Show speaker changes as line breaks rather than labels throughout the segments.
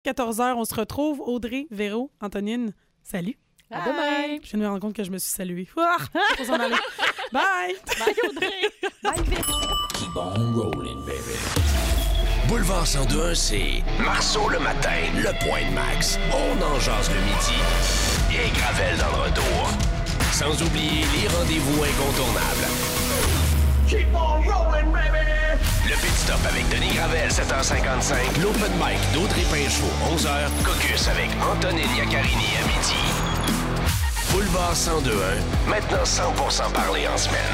14h, on se retrouve. Audrey, Véro, Antonine, salut.
À demain.
Je viens de me rendre compte que je me suis saluée. Faut s'en aller. Bye.
Bye, Audrey. Bye, Véro.
Keep on rolling, baby. Boulevard 102.1, c'est Marceau le matin, le point de Max. On en jase le midi. Et Gravel dans le retour. Sans oublier les rendez-vous incontournables. Keep on rolling, baby! Le Pit Stop avec Denis Gravel, 7h55. L'Open Mic d'Audrey Pinchot, 11h. Caucus avec Antonine Iaccarini à midi. Boulevard 102.1, maintenant 100% parlé en semaine.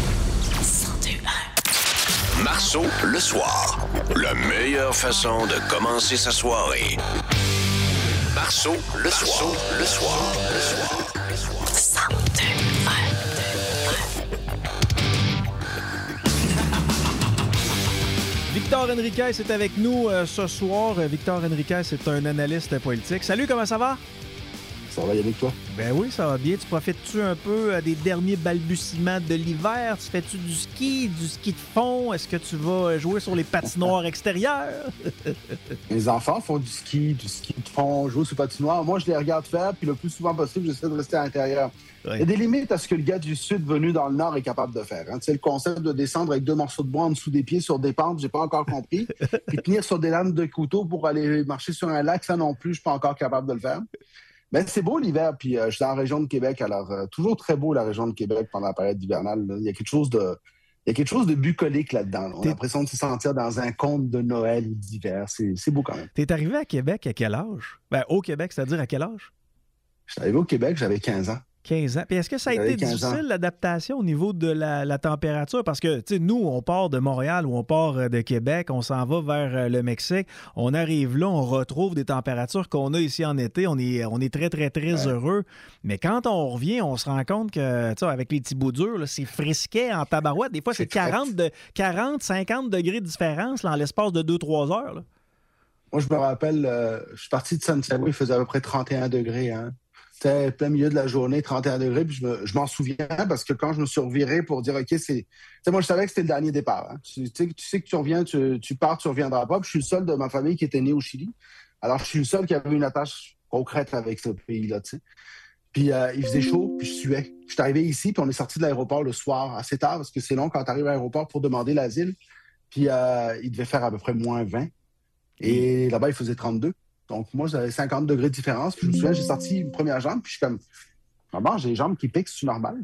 102.1. Marceau, le soir. La meilleure façon de commencer sa soirée. Marceau, le soir. Le soir. Le soir. 102.1.
Victor Henriquez est avec nous ce soir. Victor Henriquez est un analyste politique. Salut, comment ça va?
Ça va y avec toi?
Ben oui, ça va bien. Tu profites-tu un peu des derniers balbutiements de l'hiver? Tu fais-tu du ski de fond? Est-ce que tu vas jouer sur les patinoires extérieures?
Mes enfants font du ski de fond, jouent sur patinoire. Moi, je les regarde faire, puis le plus souvent possible, j'essaie de rester à l'intérieur. Ouais. Il y a des limites à ce que le gars du Sud venu dans le Nord est capable de faire. Hein. Tu sais, le concept de descendre avec 2 morceaux de bois en dessous des pieds sur des pentes, j'ai pas encore compris. Puis tenir sur des lames de couteau pour aller marcher sur un lac, ça non plus, je suis pas encore capable de le faire. Mais c'est beau l'hiver, puis je suis dans la région de Québec, alors toujours très beau la région de Québec pendant la période hivernale. Là. Il y a quelque chose de bucolique là-dedans. Là. On a l'impression de se sentir dans un conte de Noël ou d'hiver. C'est beau quand même.
T'es arrivé à Québec à quel âge? Ben, au Québec, c'est-à-dire à quel âge?
Je suis arrivé au Québec, j'avais 15 ans.
15 ans. Puis est-ce que ça a été difficile, l'adaptation au niveau de la température? Parce que, tu sais, nous, on part de Montréal ou on part de Québec, on s'en va vers le Mexique. On arrive là, on retrouve des températures qu'on a ici en été. On est très, très, très heureux. Mais quand on revient, on se rend compte que, tu sais, avec les petits bouts durs, là, c'est frisquet en tabarouette. Des fois, c'est 40, 50 degrés de différence là, en l'espace de 2-3 heures. Là.
Moi, je me rappelle, je suis parti de Santiago, il faisait à peu près 31 degrés, hein. C'était plein milieu de la journée, 31 degrés, puis je m'en souviens parce que quand je me suis reviré pour dire, OK, moi, je savais que c'était le dernier départ. Hein. Tu sais que tu reviens, tu pars, tu reviendras pas. Puis je suis le seul de ma famille qui était né au Chili. Alors, je suis le seul qui avait une attache concrète avec ce pays-là, tu sais. Puis il faisait chaud, puis je suais. Je suis arrivé ici, puis on est sorti de l'aéroport le soir, assez tard, parce que c'est long quand tu arrives à l'aéroport pour demander l'asile. Puis il devait faire à peu près moins 20. Et là-bas, il faisait 32. Donc, moi, j'avais 50 degrés de différence. Puis je me souviens, j'ai sorti une première jambe, puis je suis comme, maman, j'ai les jambes qui piquent, c'est normal.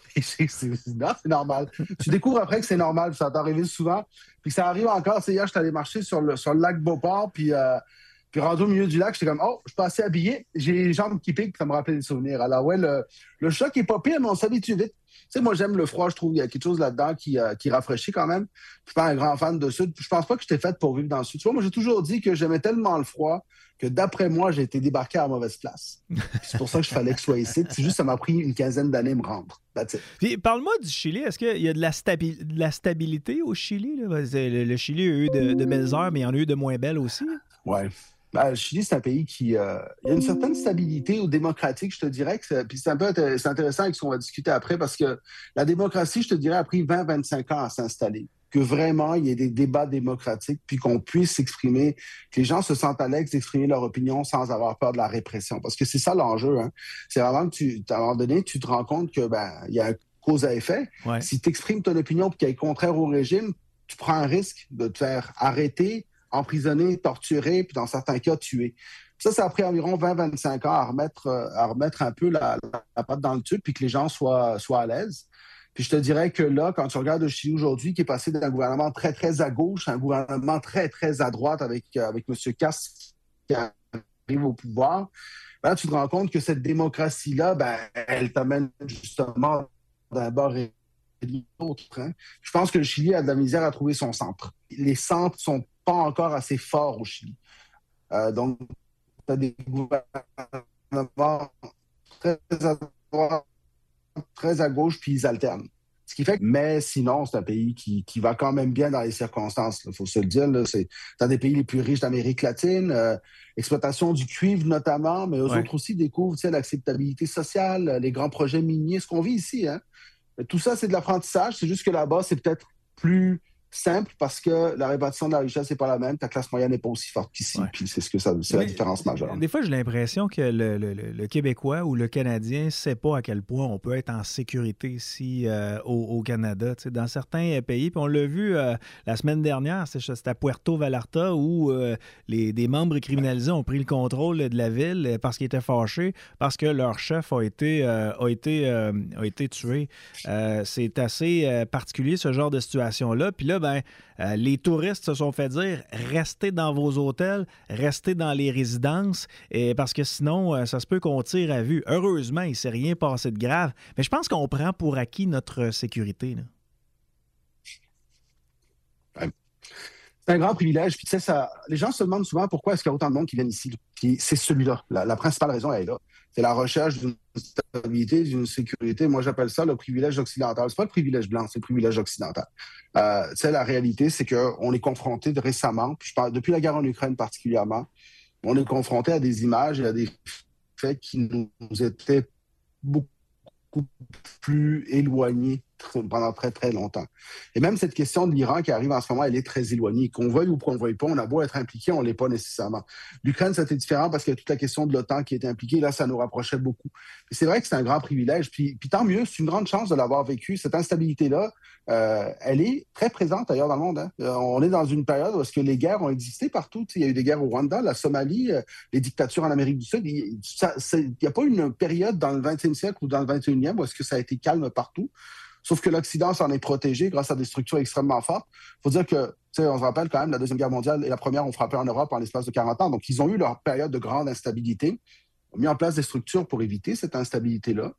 Non, c'est normal. Tu découvres après que c'est normal, ça t'est arrivé souvent. Puis ça arrive encore. Hier, j'étais allé marcher sur le lac Beauport, puis rendu au milieu du lac, j'étais comme, oh, je suis pas assez habillé, j'ai les jambes qui piquent, ça me rappelait des souvenirs. Alors, ouais, le choc est pas pire, mais on s'habitue vite. Tu sais, moi, j'aime le froid, je trouve qu'il y a quelque chose là-dedans qui rafraîchit quand même. Je suis pas un grand fan de Sud. Je pense pas que j'étais faite pour vivre dans le Sud. Tu vois, moi, j'ai toujours dit que j'aimais tellement le froid que d'après moi, j'ai été débarqué à la mauvaise place. C'est pour ça que je fallait que je sois ici. C'est juste ça m'a pris une quinzaine d'années à me rendre.
Puis, parle-moi du Chili. Est-ce qu'il y a de la stabilité au Chili? Là? Le Chili a eu de belles heures, mais il y en a eu de moins belles aussi.
Oui. Ben, le Chili, c'est un pays qui... il y a une certaine stabilité au démocratique, je te dirais. Puis c'est intéressant avec ce qu'on va discuter après, parce que la démocratie, je te dirais, a pris 20-25 ans à s'installer. Que vraiment, il y ait des débats démocratiques, puis qu'on puisse s'exprimer, que les gens se sentent à l'aise d'exprimer leur opinion sans avoir peur de la répression. Parce que c'est ça l'enjeu. Hein. C'est vraiment que à un moment donné, tu te rends compte que il y a un cause à effet. Ouais. Si tu exprimes ton opinion et qu'elle est contraire au régime, tu prends un risque de te faire arrêter, emprisonner, torturer, puis dans certains cas, tuer. Ça a pris environ 20-25 ans à remettre un peu la patte dans le tube, puis que les gens soient à l'aise. Puis je te dirais que là, quand tu regardes le Chili aujourd'hui, qui est passé d'un gouvernement très, très à gauche à un gouvernement très, très à droite avec M. Kast qui arrive au pouvoir, là, tu te rends compte que cette démocratie-là, elle t'amène justement d'un bord et de l'autre. Hein. Je pense que le Chili a de la misère à trouver son centre. Les centres ne sont pas encore assez forts au Chili. Donc, tu as des gouvernements très à droite, très à gauche, puis ils alternent. Ce qui fait que, mais sinon, c'est un pays qui va quand même bien dans les circonstances. Il faut se le dire. C'est un des pays les plus riches d'Amérique latine. Exploitation du cuivre notamment, mais eux autres aussi découvrent l'acceptabilité sociale, les grands projets miniers, ce qu'on vit ici. Hein. Tout ça, c'est de l'apprentissage. C'est juste que là-bas, c'est peut-être plus simple parce que la répartition de la richesse n'est pas la même, ta classe moyenne n'est pas aussi forte qu'ici. Puis c'est la différence majeure.
Des fois, j'ai l'impression que le Québécois ou le Canadien ne sait pas à quel point on peut être en sécurité ici au Canada. Tu sais, dans certains pays, puis on l'a vu la semaine dernière, c'était à Puerto Vallarta où des membres criminalisés ont pris le contrôle de la ville parce qu'ils étaient fâchés, parce que leur chef a été tué. C'est assez particulier, ce genre de situation-là. Puis là, les touristes se sont fait dire « Restez dans vos hôtels, restez dans les résidences, parce que sinon, ça se peut qu'on tire à vue. » Heureusement, il ne s'est rien passé de grave. Mais je pense qu'on prend pour acquis notre sécurité, là.
C'est un grand privilège. Puis, tu sais, les gens se demandent souvent pourquoi est-ce qu'il y a autant de monde qui viennent ici. Puis c'est celui-là. La principale raison, elle est là. C'est la recherche d'une stabilité, d'une sécurité. Moi, j'appelle ça le privilège occidental. C'est pas le privilège blanc, c'est le privilège occidental. Tu sais, la réalité, c'est qu'on est confronté récemment, puis je parle depuis la guerre en Ukraine particulièrement, on est confronté à des images et à des faits qui nous étaient beaucoup plus éloignés pendant très, très longtemps. Et même cette question de l'Iran qui arrive en ce moment, elle est très éloignée. Qu'on veuille ou qu'on ne veuille pas, on a beau être impliqué, on ne l'est pas nécessairement. L'Ukraine, c'était différent parce qu'il y a toute la question de l'OTAN qui était impliquée. Là, ça nous rapprochait beaucoup. Et c'est vrai que c'est un grand privilège. Puis tant mieux, c'est une grande chance de l'avoir vécu. Cette instabilité-là, elle est très présente d'ailleurs dans le monde. Hein. On est dans une période où est-ce que les guerres ont existé partout. Il y a eu des guerres au Rwanda, la Somalie, les dictatures en Amérique du Sud. Il n'y a pas une période dans le 20e siècle ou dans le 21e où est-ce que ça a été calme partout. Sauf que l'Occident s'en est protégé grâce à des structures extrêmement fortes. Il faut dire que, on se rappelle quand même, la Deuxième Guerre mondiale et la Première ont frappé en Europe en l'espace de 40 ans. Donc, ils ont eu leur période de grande instabilité. Ils ont mis en place des structures pour éviter cette instabilité-là.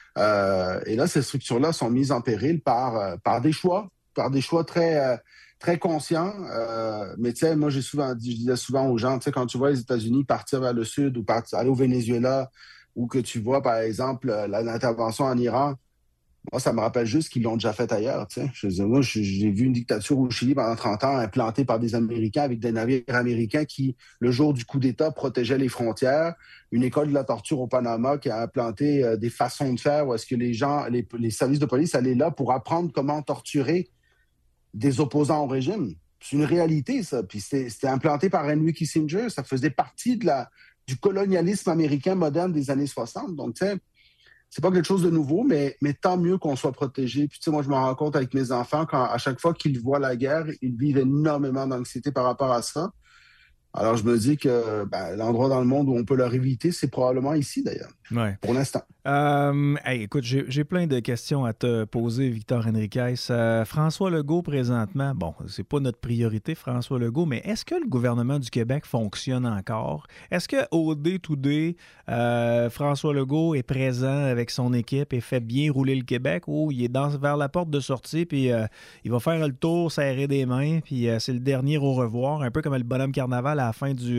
Et là, ces structures-là sont mises en péril par des choix très, très conscients. Mais tu sais, moi, je disais souvent aux gens, tu sais, quand tu vois les États-Unis partir vers le sud ou aller au Venezuela, ou que tu vois, par exemple, l'intervention en Iran, moi, ça me rappelle juste qu'ils l'ont déjà fait ailleurs. Tu sais. Moi, j'ai vu une dictature au Chili pendant 30 ans implantée par des Américains avec des navires américains qui, le jour du coup d'État, protégeaient les frontières. Une école de la torture au Panama qui a implanté des façons de faire où est-ce que les services de police allaient là pour apprendre comment torturer des opposants au régime. C'est une réalité, ça. Puis c'était implanté par Henry Kissinger. Ça faisait partie du colonialisme américain moderne des années 60. Donc, tu sais, c'est pas quelque chose de nouveau, mais tant mieux qu'on soit protégé. Puis, tu sais, moi, je me rends compte avec mes enfants, à chaque fois qu'ils voient la guerre, ils vivent énormément d'anxiété par rapport à ça. Alors, je me dis que l'endroit dans le monde où on peut leur éviter, c'est probablement ici, d'ailleurs, pour l'instant.
Écoute, j'ai plein de questions à te poser, Victor Henriquez. François Legault, présentement, bon, c'est pas notre priorité, François Legault, mais est-ce que le gouvernement du Québec fonctionne encore? Est-ce que au day-to-day, François Legault est présent avec son équipe et fait bien rouler le Québec, ou il est vers la porte de sortie, puis il va faire le tour, serrer des mains, puis c'est le dernier au revoir, un peu comme le bonhomme carnaval à la fin du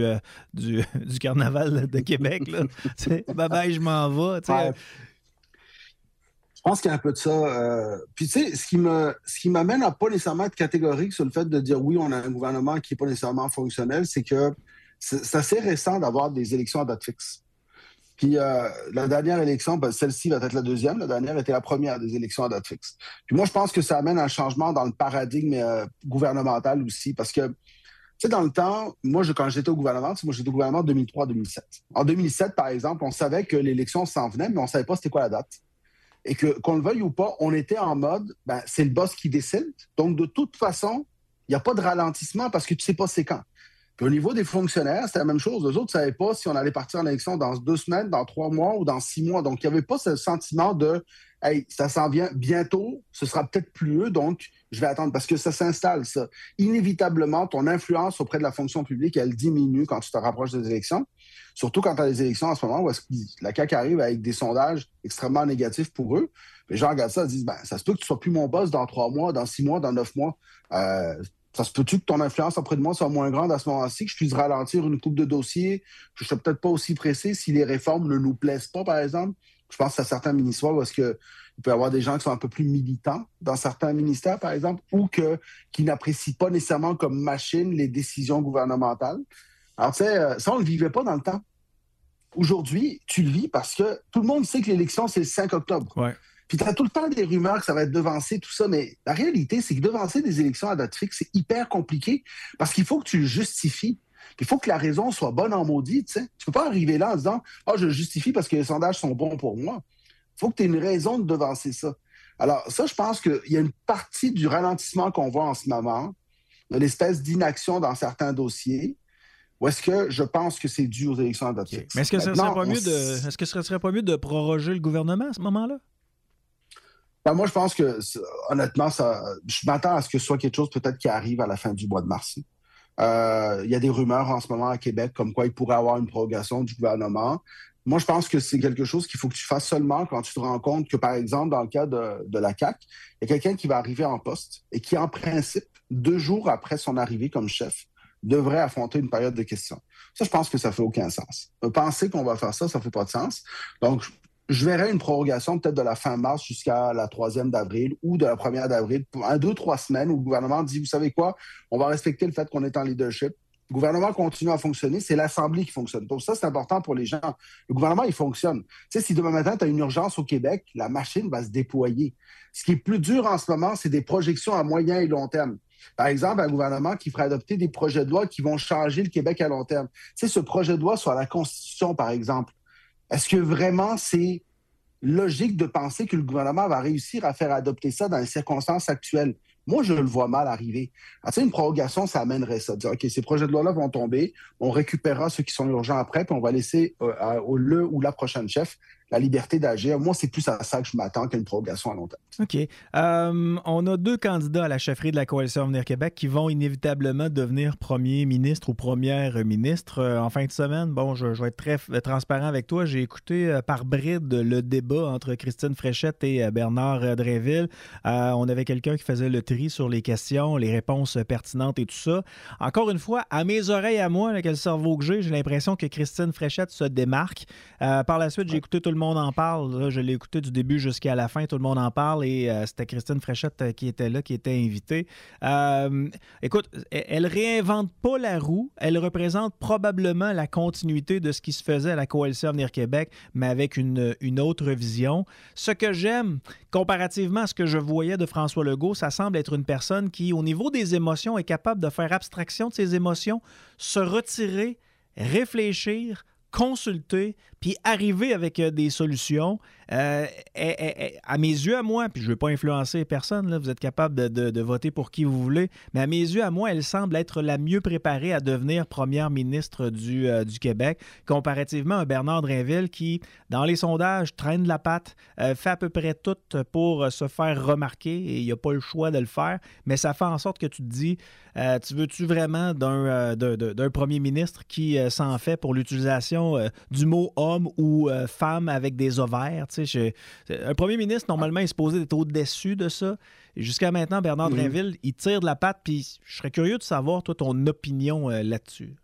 carnaval de Québec, là. Bye-bye, je m'en vais, tu sais.
Je pense qu'il y a un peu de ça. Puis, tu sais, ce qui m'amène à pas nécessairement être catégorique sur le fait de dire oui, on a un gouvernement qui n'est pas nécessairement fonctionnel, c'est que c'est assez récent d'avoir des élections à date fixe. Puis, la dernière élection, celle-ci va être la deuxième. La dernière était la première des élections à date fixe. Puis moi, je pense que ça amène un changement dans le paradigme gouvernemental aussi, parce que tu sais, dans le temps, moi, quand j'étais au gouvernement, j'étais au gouvernement en 2003-2007. En 2007, par exemple, on savait que l'élection s'en venait, mais on ne savait pas c'était quoi la date. Et qu'on le veuille ou pas, on était en mode, c'est le boss qui décide. Donc, de toute façon, il n'y a pas de ralentissement parce que tu ne sais pas c'est quand. Puis au niveau des fonctionnaires, c'était la même chose. Eux autres ne savaient pas si on allait partir en élection dans 2 semaines, dans 3 mois ou dans 6 mois. Donc, il n'y avait pas ce sentiment de « Hey, ça s'en vient bientôt, ce sera peut-être plus eux, donc je vais attendre. » Parce que ça s'installe, ça. Inévitablement, ton influence auprès de la fonction publique, elle diminue quand tu te rapproches des élections. Surtout quand tu as des élections en ce moment où la CAQ arrive avec des sondages extrêmement négatifs pour eux. Les gens regardent ça et disent « Ça se peut que tu ne sois plus mon boss dans 3 mois, dans 6 mois, dans 9 mois. Ça se peut-tu que ton influence auprès de moi soit moins grande à ce moment-ci, que je puisse ralentir une coupe de dossiers, que je ne sois peut-être pas aussi pressé si les réformes ne nous plaisent pas, par exemple. » Je pense à certains ministères où est-ce qu'il peut y avoir des gens qui sont un peu plus militants dans certains ministères, par exemple, ou qui n'apprécient pas nécessairement comme machine les décisions gouvernementales. Alors, tu sais, ça, on ne le vivait pas dans le temps. Aujourd'hui, tu le vis parce que tout le monde sait que l'élection, c'est le 5 octobre.
Ouais.
Puis tu as tout le temps des rumeurs que ça va être devancé, tout ça, mais la réalité, c'est que devancer des élections à date fixe, c'est hyper compliqué parce qu'il faut que tu le justifies. Il faut que la raison soit bonne en maudit, tu sais. Tu peux pas arriver là en disant « Ah, je le justifie parce que les sondages sont bons pour moi ». Il faut que tu aies une raison de devancer ça. Alors ça, je pense qu'il y a une partie du ralentissement qu'on voit en ce moment, de l'espèce d'inaction dans certains dossiers, ou est-ce que je pense que c'est dû aux élections à date fixe.
Mais est-ce que ce ne serait pas mieux de proroger le gouvernement à ce moment-là?
Ben moi, je pense que, honnêtement, je m'attends à ce que ce soit quelque chose peut-être qui arrive à la fin du mois de mars. Il y a des rumeurs en ce moment à Québec comme quoi il pourrait y avoir une prorogation du gouvernement. Moi, je pense que c'est quelque chose qu'il faut que tu fasses seulement quand tu te rends compte que, par exemple, dans le cas de la CAQ, il y a quelqu'un qui va arriver en poste et qui, en principe, 2 jours après son arrivée comme chef, devrait affronter une période de questions. Ça, je pense que ça fait aucun sens. Penser qu'on va faire ça, ça fait pas de sens. Donc, je verrais une prorogation peut-être de la fin mars jusqu'à la 3e d'avril ou de la 1er d'avril, pour 2-3 semaines où le gouvernement dit, vous savez quoi, on va respecter le fait qu'on est en leadership. Le gouvernement continue à fonctionner, c'est l'Assemblée qui fonctionne. Donc ça, c'est important pour les gens. Le gouvernement, il fonctionne. Tu sais, si demain matin, tu as une urgence au Québec, la machine va se déployer. Ce qui est plus dur en ce moment, c'est des projections à moyen et long terme. Par exemple, un gouvernement qui ferait adopter des projets de loi qui vont changer le Québec à long terme. Tu sais, ce projet de loi sur la Constitution, par exemple, est-ce que vraiment c'est logique de penser que le gouvernement va réussir à faire adopter ça dans les circonstances actuelles? Moi, je le vois mal arriver. Alors, tu sais, une prorogation, ça amènerait ça. Dire, OK, ces projets de loi-là vont tomber, on récupérera ceux qui sont urgents après, puis on va laisser le ou la prochaine chef la liberté d'agir. Moi, c'est plus à ça que je m'attends qu'à une prorogation à long terme.
OK. On a 2 candidats à la chefferie de la Coalition Avenir Québec qui vont inévitablement devenir premier ministre ou première ministre en fin de semaine. Bon, je vais être très transparent avec toi. J'ai écouté par bride le débat entre Christine Fréchette et Bernard Drinville. On avait quelqu'un qui faisait le tri sur les questions, les réponses pertinentes et tout ça. Encore une fois, à mes oreilles à moi, avec le cerveau que j'ai l'impression que Christine Fréchette se démarque. Par la suite, j'ai écouté Tout le monde en parle. Là, je l'ai écouté du début jusqu'à la fin. Tout le monde en parle et c'était Christine Fréchette qui était là, qui était invitée. Écoute, elle réinvente pas la roue. Elle représente probablement la continuité de ce qui se faisait à la Coalition Avenir Québec, mais avec une autre vision. Ce que j'aime, comparativement à ce que je voyais de François Legault, ça semble être une personne qui, au niveau des émotions, est capable de faire abstraction de ses émotions, se retirer, réfléchir, consulter, puis arriver avec des solutions. À mes yeux, à moi, puis je ne veux pas influencer personne, là, vous êtes capable de voter pour qui vous voulez, mais à mes yeux, à moi, elle semble être la mieux préparée à devenir première ministre du Québec, comparativement à Bernard Drinville qui, dans les sondages, traîne de la patte, fait à peu près tout pour se faire remarquer et il n'a pas le choix de le faire, mais ça fait en sorte que tu te dis, tu veux-tu vraiment d'un premier ministre qui s'en fait pour l'utilisation du mot homme ou femme avec des ovaires? Un premier ministre, normalement, est supposé être au-dessus de ça. Et jusqu'à maintenant, Bernard Drinville, il tire de la patte, puis je serais curieux de savoir, toi, ton opinion là-dessus.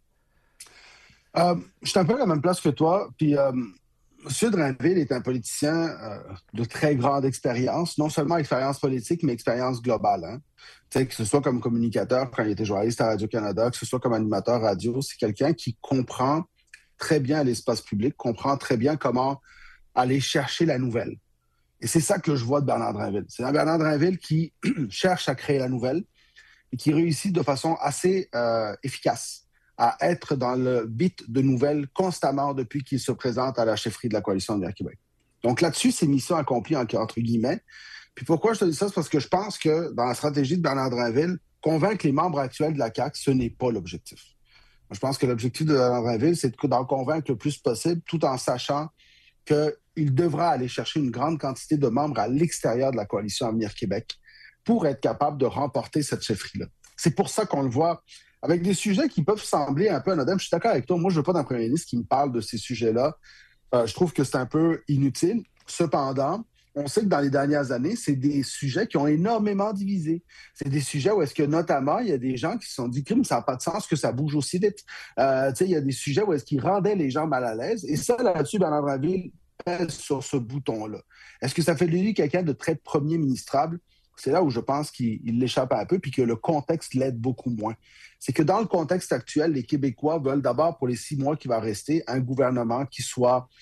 Je suis un peu à la même place que toi, puis M. Drinville est un politicien de très grande expérience, non seulement expérience politique, mais expérience globale. Hein. Que ce soit comme communicateur quand il était journaliste à Radio-Canada, que ce soit comme animateur radio, c'est quelqu'un qui comprend très bien l'espace public, comprend très bien comment aller chercher la nouvelle. Et c'est ça que je vois de Bernard Drinville. C'est un Bernard Drinville qui cherche à créer la nouvelle et qui réussit de façon assez efficace à être dans le beat de nouvelles constamment depuis qu'il se présente à la chefferie de la Coalition Avenir Québec. Donc là-dessus, c'est mission accomplie entre guillemets. Puis pourquoi je te dis ça? C'est parce que je pense que dans la stratégie de Bernard Drinville, convaincre les membres actuels de la CAQ, ce n'est pas l'objectif. Je pense que l'objectif de Bernard Drinville, c'est d'en convaincre le plus possible tout en sachant qu'il devra aller chercher une grande quantité de membres à l'extérieur de la Coalition Avenir Québec pour être capable de remporter cette chefferie-là. C'est pour ça qu'on le voit avec des sujets qui peuvent sembler un peu anodins. Je suis d'accord avec toi. Moi, je ne veux pas d'un premier ministre qui me parle de ces sujets-là. Je trouve que c'est un peu inutile. Cependant, on sait que dans les dernières années, c'est des sujets qui ont énormément divisé. C'est des sujets où est-ce que, notamment, il y a des gens qui se sont dit « ça n'a pas de sens que ça bouge aussi vite ». Il y a des sujets où est-ce qu'ils rendaient les gens mal à l'aise. Et ça, là-dessus, Bernard Drinville pèse sur ce bouton-là. Est-ce que ça fait de lui quelqu'un de très premier ministrable? C'est là où je pense qu'il l'échappe un peu puis que le contexte l'aide beaucoup moins. C'est que dans le contexte actuel, les Québécois veulent d'abord, pour les 6 mois qui vont rester, un gouvernement qui soit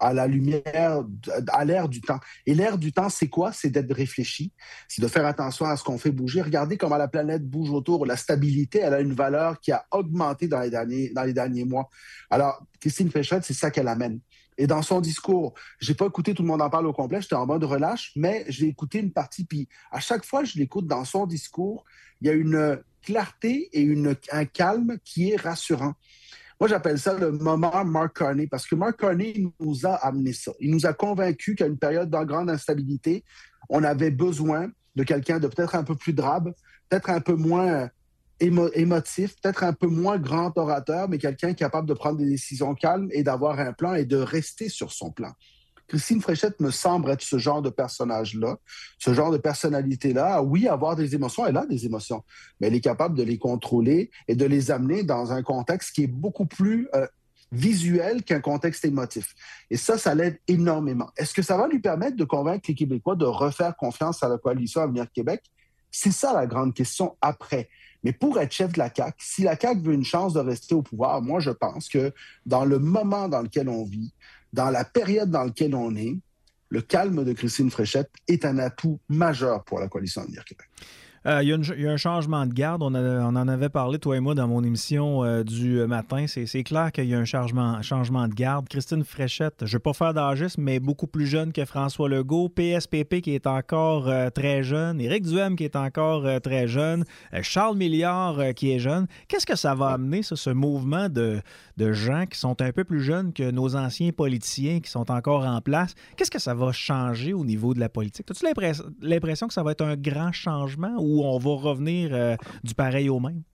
à la lumière, à l'ère du temps. Et l'ère du temps, c'est quoi? C'est d'être réfléchi, c'est de faire attention à ce qu'on fait bouger. Regardez comment la planète bouge autour. La stabilité, elle a une valeur qui a augmenté dans les derniers mois. Alors, Christine Fréchette, c'est ça qu'elle amène. Et dans son discours, je n'ai pas écouté Tout le monde en parle au complet, j'étais en mode relâche, mais j'ai écouté une partie, puis à chaque fois que je l'écoute dans son discours, il y a une clarté et un calme qui est rassurant. Moi, j'appelle ça le moment Mark Carney, parce que Mark Carney nous a amené ça. Il nous a convaincus qu'à une période de grande instabilité, on avait besoin de quelqu'un de peut-être un peu plus drabe, peut-être un peu moins émotif, peut-être un peu moins grand orateur, mais quelqu'un capable de prendre des décisions calmes et d'avoir un plan et de rester sur son plan. Christine Fréchette me semble être ce genre de personnage-là, ce genre de personnalité-là. Oui, avoir des émotions, elle a des émotions, mais elle est capable de les contrôler et de les amener dans un contexte qui est beaucoup plus visuel qu'un contexte émotif. Et ça l'aide énormément. Est-ce que ça va lui permettre de convaincre les Québécois de refaire confiance à la coalition Avenir Québec? C'est ça la grande question après. Mais pour être chef de la CAQ, si la CAQ veut une chance de rester au pouvoir, moi, je pense que dans le moment dans lequel on vit, dans la période dans laquelle on est, le calme de Christine Fréchette est un atout majeur pour la coalition Avenir Québec.
Il y a un changement de garde. On en avait parlé, toi et moi, dans mon émission du matin. C'est clair qu'il y a un changement de garde. Christine Fréchette, je ne vais pas faire d'âgisme, mais beaucoup plus jeune que François Legault. PSPP qui est encore très jeune. Éric Duhaime qui est encore très jeune. Charles Milliard qui est jeune. Qu'est-ce que ça va amener, ça, ce mouvement de gens qui sont un peu plus jeunes que nos anciens politiciens qui sont encore en place? Qu'est-ce que ça va changer au niveau de la politique? As-tu l'impression que ça va être un grand changement ou on va revenir du pareil au même?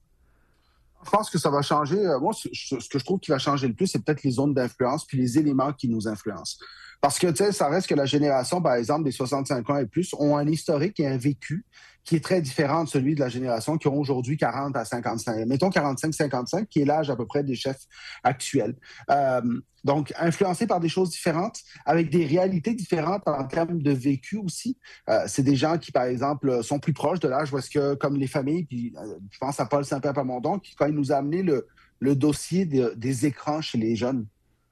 Je pense que ça va changer. Moi, ce que je trouve qui va changer le plus, c'est peut-être les zones d'influence puis les éléments qui nous influencent. Parce que, tu sais, ça reste que la génération, par exemple, des 65 ans et plus, ont un historique et un vécu qui est très différent de celui de la génération qui ont aujourd'hui 40 à 55. Mettons 45-55, qui est l'âge à peu près des chefs actuels. Donc, influencés par des choses différentes, avec des réalités différentes en termes de vécu aussi. C'est des gens qui, par exemple, sont plus proches de l'âge où est-ce que, comme les familles, puis je pense à Paul Saint-Pierre Plamondon, qui, quand il nous a amené le dossier des écrans chez les jeunes,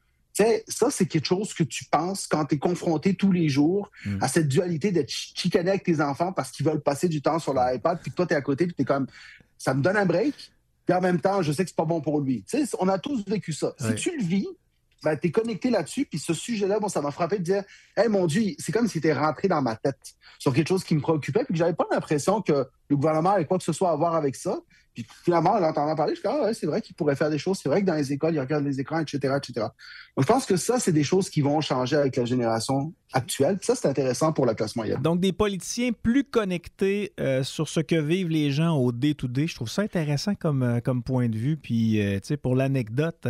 ça, c'est quelque chose que tu penses quand tu es confronté tous les jours à cette dualité d'être chicané avec tes enfants parce qu'ils veulent passer du temps sur l'iPad, puis que toi, tu es à côté, puis tu es comme, ça me donne un break, puis en même temps, je sais que c'est pas bon pour lui. Tu sais, on a tous vécu ça.
Oui.
Si tu le vis, ben, tu es connecté là-dessus, puis ce sujet-là, bon, ça m'a frappé de dire, hey, mon Dieu, c'est comme si tu étais rentré dans ma tête sur quelque chose qui me préoccupait, puis que j'avais pas l'impression que le gouvernement avait quoi que ce soit à voir avec ça. Puis finalement, en l'entendant parler, je suis comme, ah ouais, c'est vrai qu'il pourrait faire des choses. C'est vrai que dans les écoles, ils regardent les écrans, etc., etc. Donc, je pense que ça, c'est des choses qui vont changer avec la génération actuelle. Puis ça, c'est intéressant pour la classe moyenne.
Donc, des politiciens plus connectés sur ce que vivent les gens au day-to-day. Je trouve ça intéressant comme point de vue. Puis, tu sais, pour l'anecdote,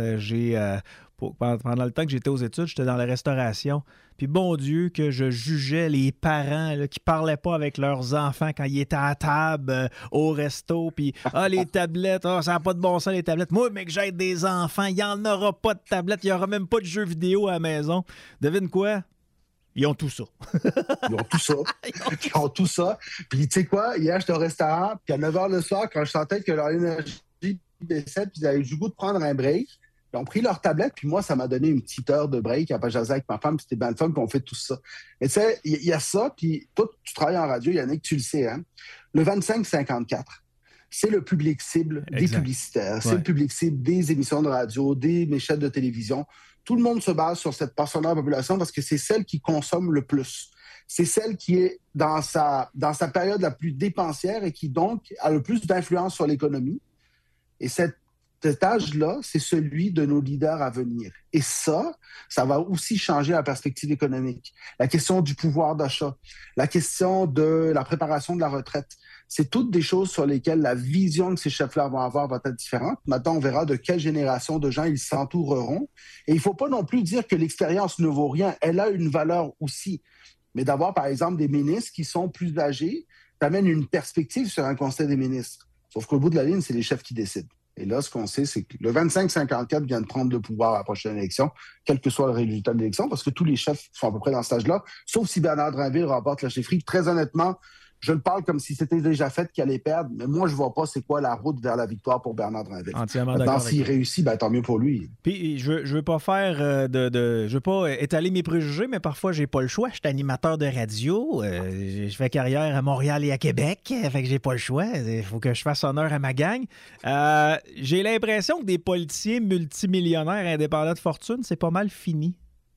pendant le temps que j'étais aux études, j'étais dans la restauration. Puis bon Dieu, que je jugeais les parents là, qui parlaient pas avec leurs enfants quand ils étaient à table au resto. Puis, les tablettes, ça n'a pas de bon sens les tablettes. Moi, mais que j'aide des enfants, il n'y en aura pas de tablettes, il n'y aura même pas de jeux vidéo à la maison. Devine quoi? Ils ont tout ça.
Ils ont tout ça. Ils ont tout ça. Puis tu sais quoi? Hier, j'étais au restaurant, puis à 9h le soir, quand je sentais que leur énergie baissait, puis ils avaient eu le goût de prendre un break, ils ont pris leur tablette, puis moi, ça m'a donné une petite heure de break à jaser avec ma femme, puis c'était bien le fun, puis on fait tout ça. Et tu sais, il y a ça, puis toi, tu travailles en radio, Yannick, tu le sais, hein? Le 25-54, c'est le public cible des publicitaires, c'est le public cible des émissions de radio, des chaînes de télévision. Tout le monde se base sur cette portion-là de la population parce que c'est celle qui consomme le plus. C'est celle qui est dans sa période la plus dépensière et qui, donc, a le plus d'influence sur l'économie. Et cet âge-là, c'est celui de nos leaders à venir. Et ça va aussi changer la perspective économique. La question du pouvoir d'achat, la question de la préparation de la retraite, c'est toutes des choses sur lesquelles la vision que ces chefs-là vont avoir va être différente. Maintenant, on verra de quelle génération de gens ils s'entoureront. Et il ne faut pas non plus dire que l'expérience ne vaut rien. Elle a une valeur aussi. Mais d'avoir, par exemple, des ministres qui sont plus âgés, t'amène une perspective sur un conseil des ministres. Sauf qu'au bout de la ligne, c'est les chefs qui décident. Et là, ce qu'on sait, c'est que le 25-54 vient de prendre le pouvoir à la prochaine élection, quel que soit le résultat de l'élection, parce que tous les chefs sont à peu près dans cet âge-là, sauf si Bernard Drinville remporte la chefferie. Très honnêtement, je le parle comme si c'était déjà fait qu'il allait perdre, mais moi, je ne vois pas c'est quoi la route vers la victoire pour Bernard Drinville.
Entièrement
Maintenant,
d'accord.
s'il réussit, ben, tant mieux pour lui.
Puis, je veux pas faire je veux pas étaler mes préjugés, mais parfois, j'ai pas le choix. Je suis animateur de radio. Je fais carrière à Montréal et à Québec. Fait que j'ai pas le choix. Il faut que je fasse honneur à ma gang. J'ai l'impression que des politiciens multimillionnaires indépendants de fortune, c'est pas mal fini.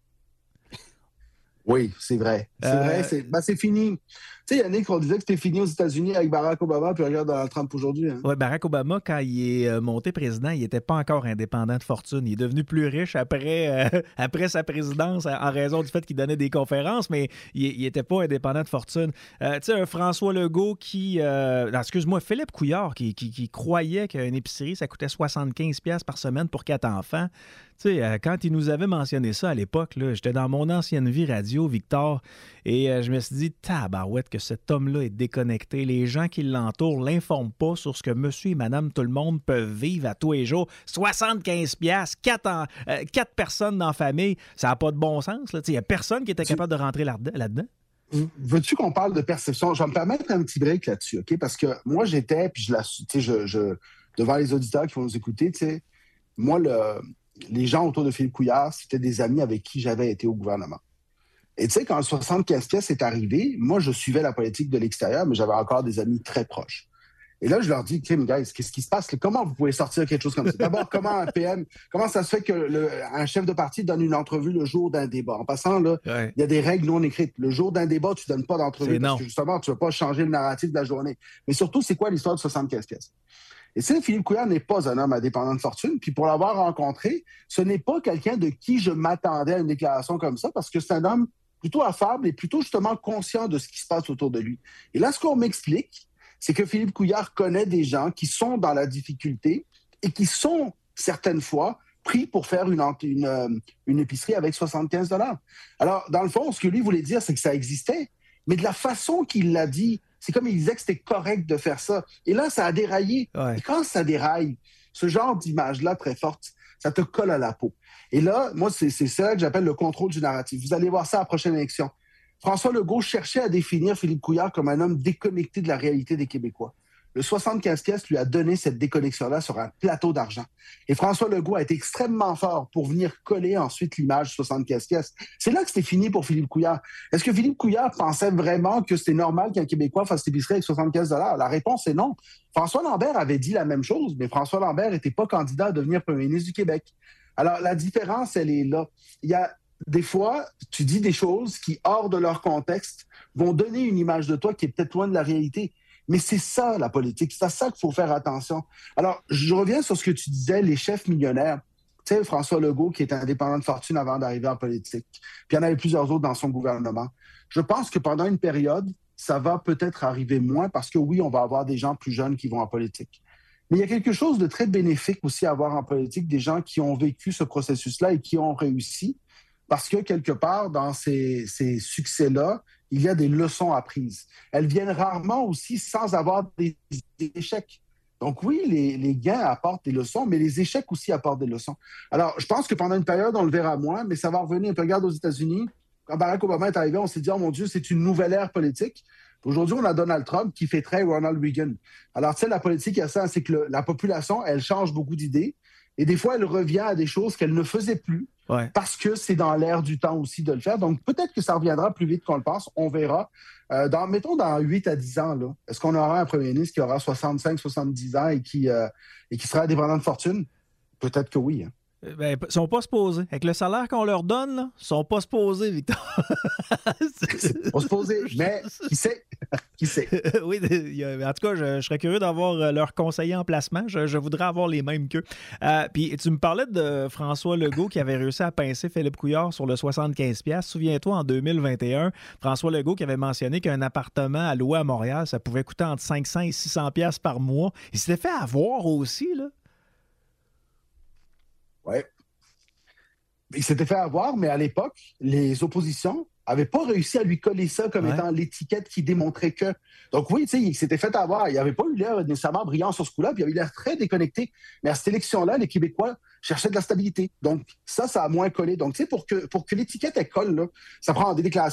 Oui, c'est vrai. C'est fini. Tu sais, Yannick, on disait que c'était fini aux États-Unis avec Barack Obama, puis regarde Donald Trump aujourd'hui. Hein.
Oui, Barack Obama, quand il est monté président, il n'était pas encore indépendant de fortune. Il est devenu plus riche après sa présidence en raison du fait qu'il donnait des conférences, mais il n'était pas indépendant de fortune. Tu sais, un François Legault Philippe Couillard qui croyait qu'une épicerie, ça coûtait 75$ par semaine pour 4 enfants. Tu sais, quand il nous avait mentionné ça à l'époque, là, j'étais dans mon ancienne vie radio, Victor, et je me suis dit, tabarouette, que cet homme-là est déconnecté. Les gens qui l'entourent ne l'informent pas sur ce que monsieur et madame tout le monde peuvent vivre à tous les jours. 75$, 4 personnes dans la famille, ça n'a pas de bon sens. Il n'y a personne qui était capable de rentrer là-dedans.
Veux-tu qu'on parle de perception? Je vais me permettre un petit break là-dessus, OK? Parce que moi, j'étais, puis devant les auditeurs qui vont nous écouter, tu sais, moi, les gens autour de Philippe Couillard, c'était des amis avec qui j'avais été au gouvernement. Et tu sais, quand le 75$ est arrivé, moi, je suivais la politique de l'extérieur, mais j'avais encore des amis très proches. Et là, je leur dis, Kim, guys, qu'est-ce qui se passe? Comment vous pouvez sortir quelque chose comme ça? D'abord, comment ça se fait qu'un chef de parti donne une entrevue le jour d'un débat? En passant, là, il y a des règles non écrites. Le jour d'un débat, tu ne donnes pas d'entrevue parce que justement, tu ne veux pas changer le narratif de la journée. Mais surtout, c'est quoi l'histoire de 75$? Et c'est Philippe Couillard n'est pas un homme indépendant de fortune. Puis pour l'avoir rencontré, ce n'est pas quelqu'un de qui je m'attendais à une déclaration comme ça parce que c'est un homme plutôt affable et plutôt justement conscient de ce qui se passe autour de lui. Et là, ce qu'on m'explique, c'est que Philippe Couillard connaît des gens qui sont dans la difficulté et qui sont certaines fois pris pour faire une épicerie avec 75$. Alors, dans le fond, ce que lui voulait dire, c'est que ça existait, mais de la façon qu'il l'a dit, c'est comme il disait que c'était correct de faire ça. Et là, ça a déraillé. Ouais. Et quand ça déraille, ce genre d'image-là très forte, ça te colle à la peau. Et là, moi, c'est ça que j'appelle le contrôle du narratif. Vous allez voir ça à la prochaine élection. François Legault cherchait à définir Philippe Couillard comme un homme déconnecté de la réalité des Québécois. Le 75$ lui a donné cette déconnexion-là sur un plateau d'argent. Et François Legault a été extrêmement fort pour venir coller ensuite l'image 75$. C'est là que c'était fini pour Philippe Couillard. Est-ce que Philippe Couillard pensait vraiment que c'était normal qu'un Québécois fasse l'épicerie avec 75$? La réponse est non. François Lambert avait dit la même chose, mais François Lambert n'était pas candidat à devenir premier ministre du Québec. Alors, la différence, elle est là. Il y a des fois, tu dis des choses qui, hors de leur contexte, vont donner une image de toi qui est peut-être loin de la réalité. Mais c'est ça, la politique. C'est à ça qu'il faut faire attention. Alors, je reviens sur ce que tu disais, les chefs millionnaires. Tu sais, François Legault, qui était indépendant de fortune avant d'arriver en politique. Puis il y en avait plusieurs autres dans son gouvernement. Je pense que pendant une période, ça va peut-être arriver moins parce que oui, on va avoir des gens plus jeunes qui vont en politique. Mais il y a quelque chose de très bénéfique aussi à avoir en politique, des gens qui ont vécu ce processus-là et qui ont réussi. Parce que quelque part, dans ces succès-là, il y a des leçons apprises. Elles viennent rarement aussi sans avoir des échecs. Donc oui, les gains apportent des leçons, mais les échecs aussi apportent des leçons. Alors, je pense que pendant une période, on le verra moins, mais ça va revenir. Puis regarde aux États-Unis, quand Barack Obama est arrivé, on s'est dit, oh mon Dieu, c'est une nouvelle ère politique. Aujourd'hui, on a Donald Trump qui fait très Ronald Reagan. Alors, tu sais, la politique, il y a ça, c'est que la population, elle change beaucoup d'idées. Et des fois, elle revient à des choses qu'elle ne faisait plus parce que c'est dans l'air du temps aussi de le faire. Donc, peut-être que ça reviendra plus vite qu'on le pense. On verra. Mettons, dans 8 à 10 ans, là, est-ce qu'on aura un premier ministre qui aura 65, 70 ans et qui sera indépendant de fortune? Peut-être que oui. Hein.
Ben, ils sont pas supposés. Avec le salaire qu'on leur donne, là, ils sont pas supposés, Victor.
Pas supposés, mais qui sait? Qui sait?
Oui, en tout cas, je serais curieux d'avoir leur conseiller en placement. Je voudrais avoir les mêmes qu'eux. Puis tu me parlais de François Legault qui avait réussi à pincer Philippe Couillard sur le 75$. Souviens-toi, en 2021, François Legault qui avait mentionné qu'un appartement à louer à Montréal, ça pouvait coûter entre 500 et 600$ par mois. Il s'était fait avoir aussi, là.
Oui. Il s'était fait avoir, mais à l'époque, les oppositions n'avaient pas réussi à lui coller ça comme étant l'étiquette qui démontrait que. Donc oui, tu sais, il s'était fait avoir. Il n'avait pas eu l'air nécessairement brillant sur ce coup-là, puis il avait l'air très déconnecté. Mais à cette élection-là, les Québécois cherchaient de la stabilité. Donc ça a moins collé. Donc tu sais, pour que l'étiquette elle colle, là, ça prend des déclarations,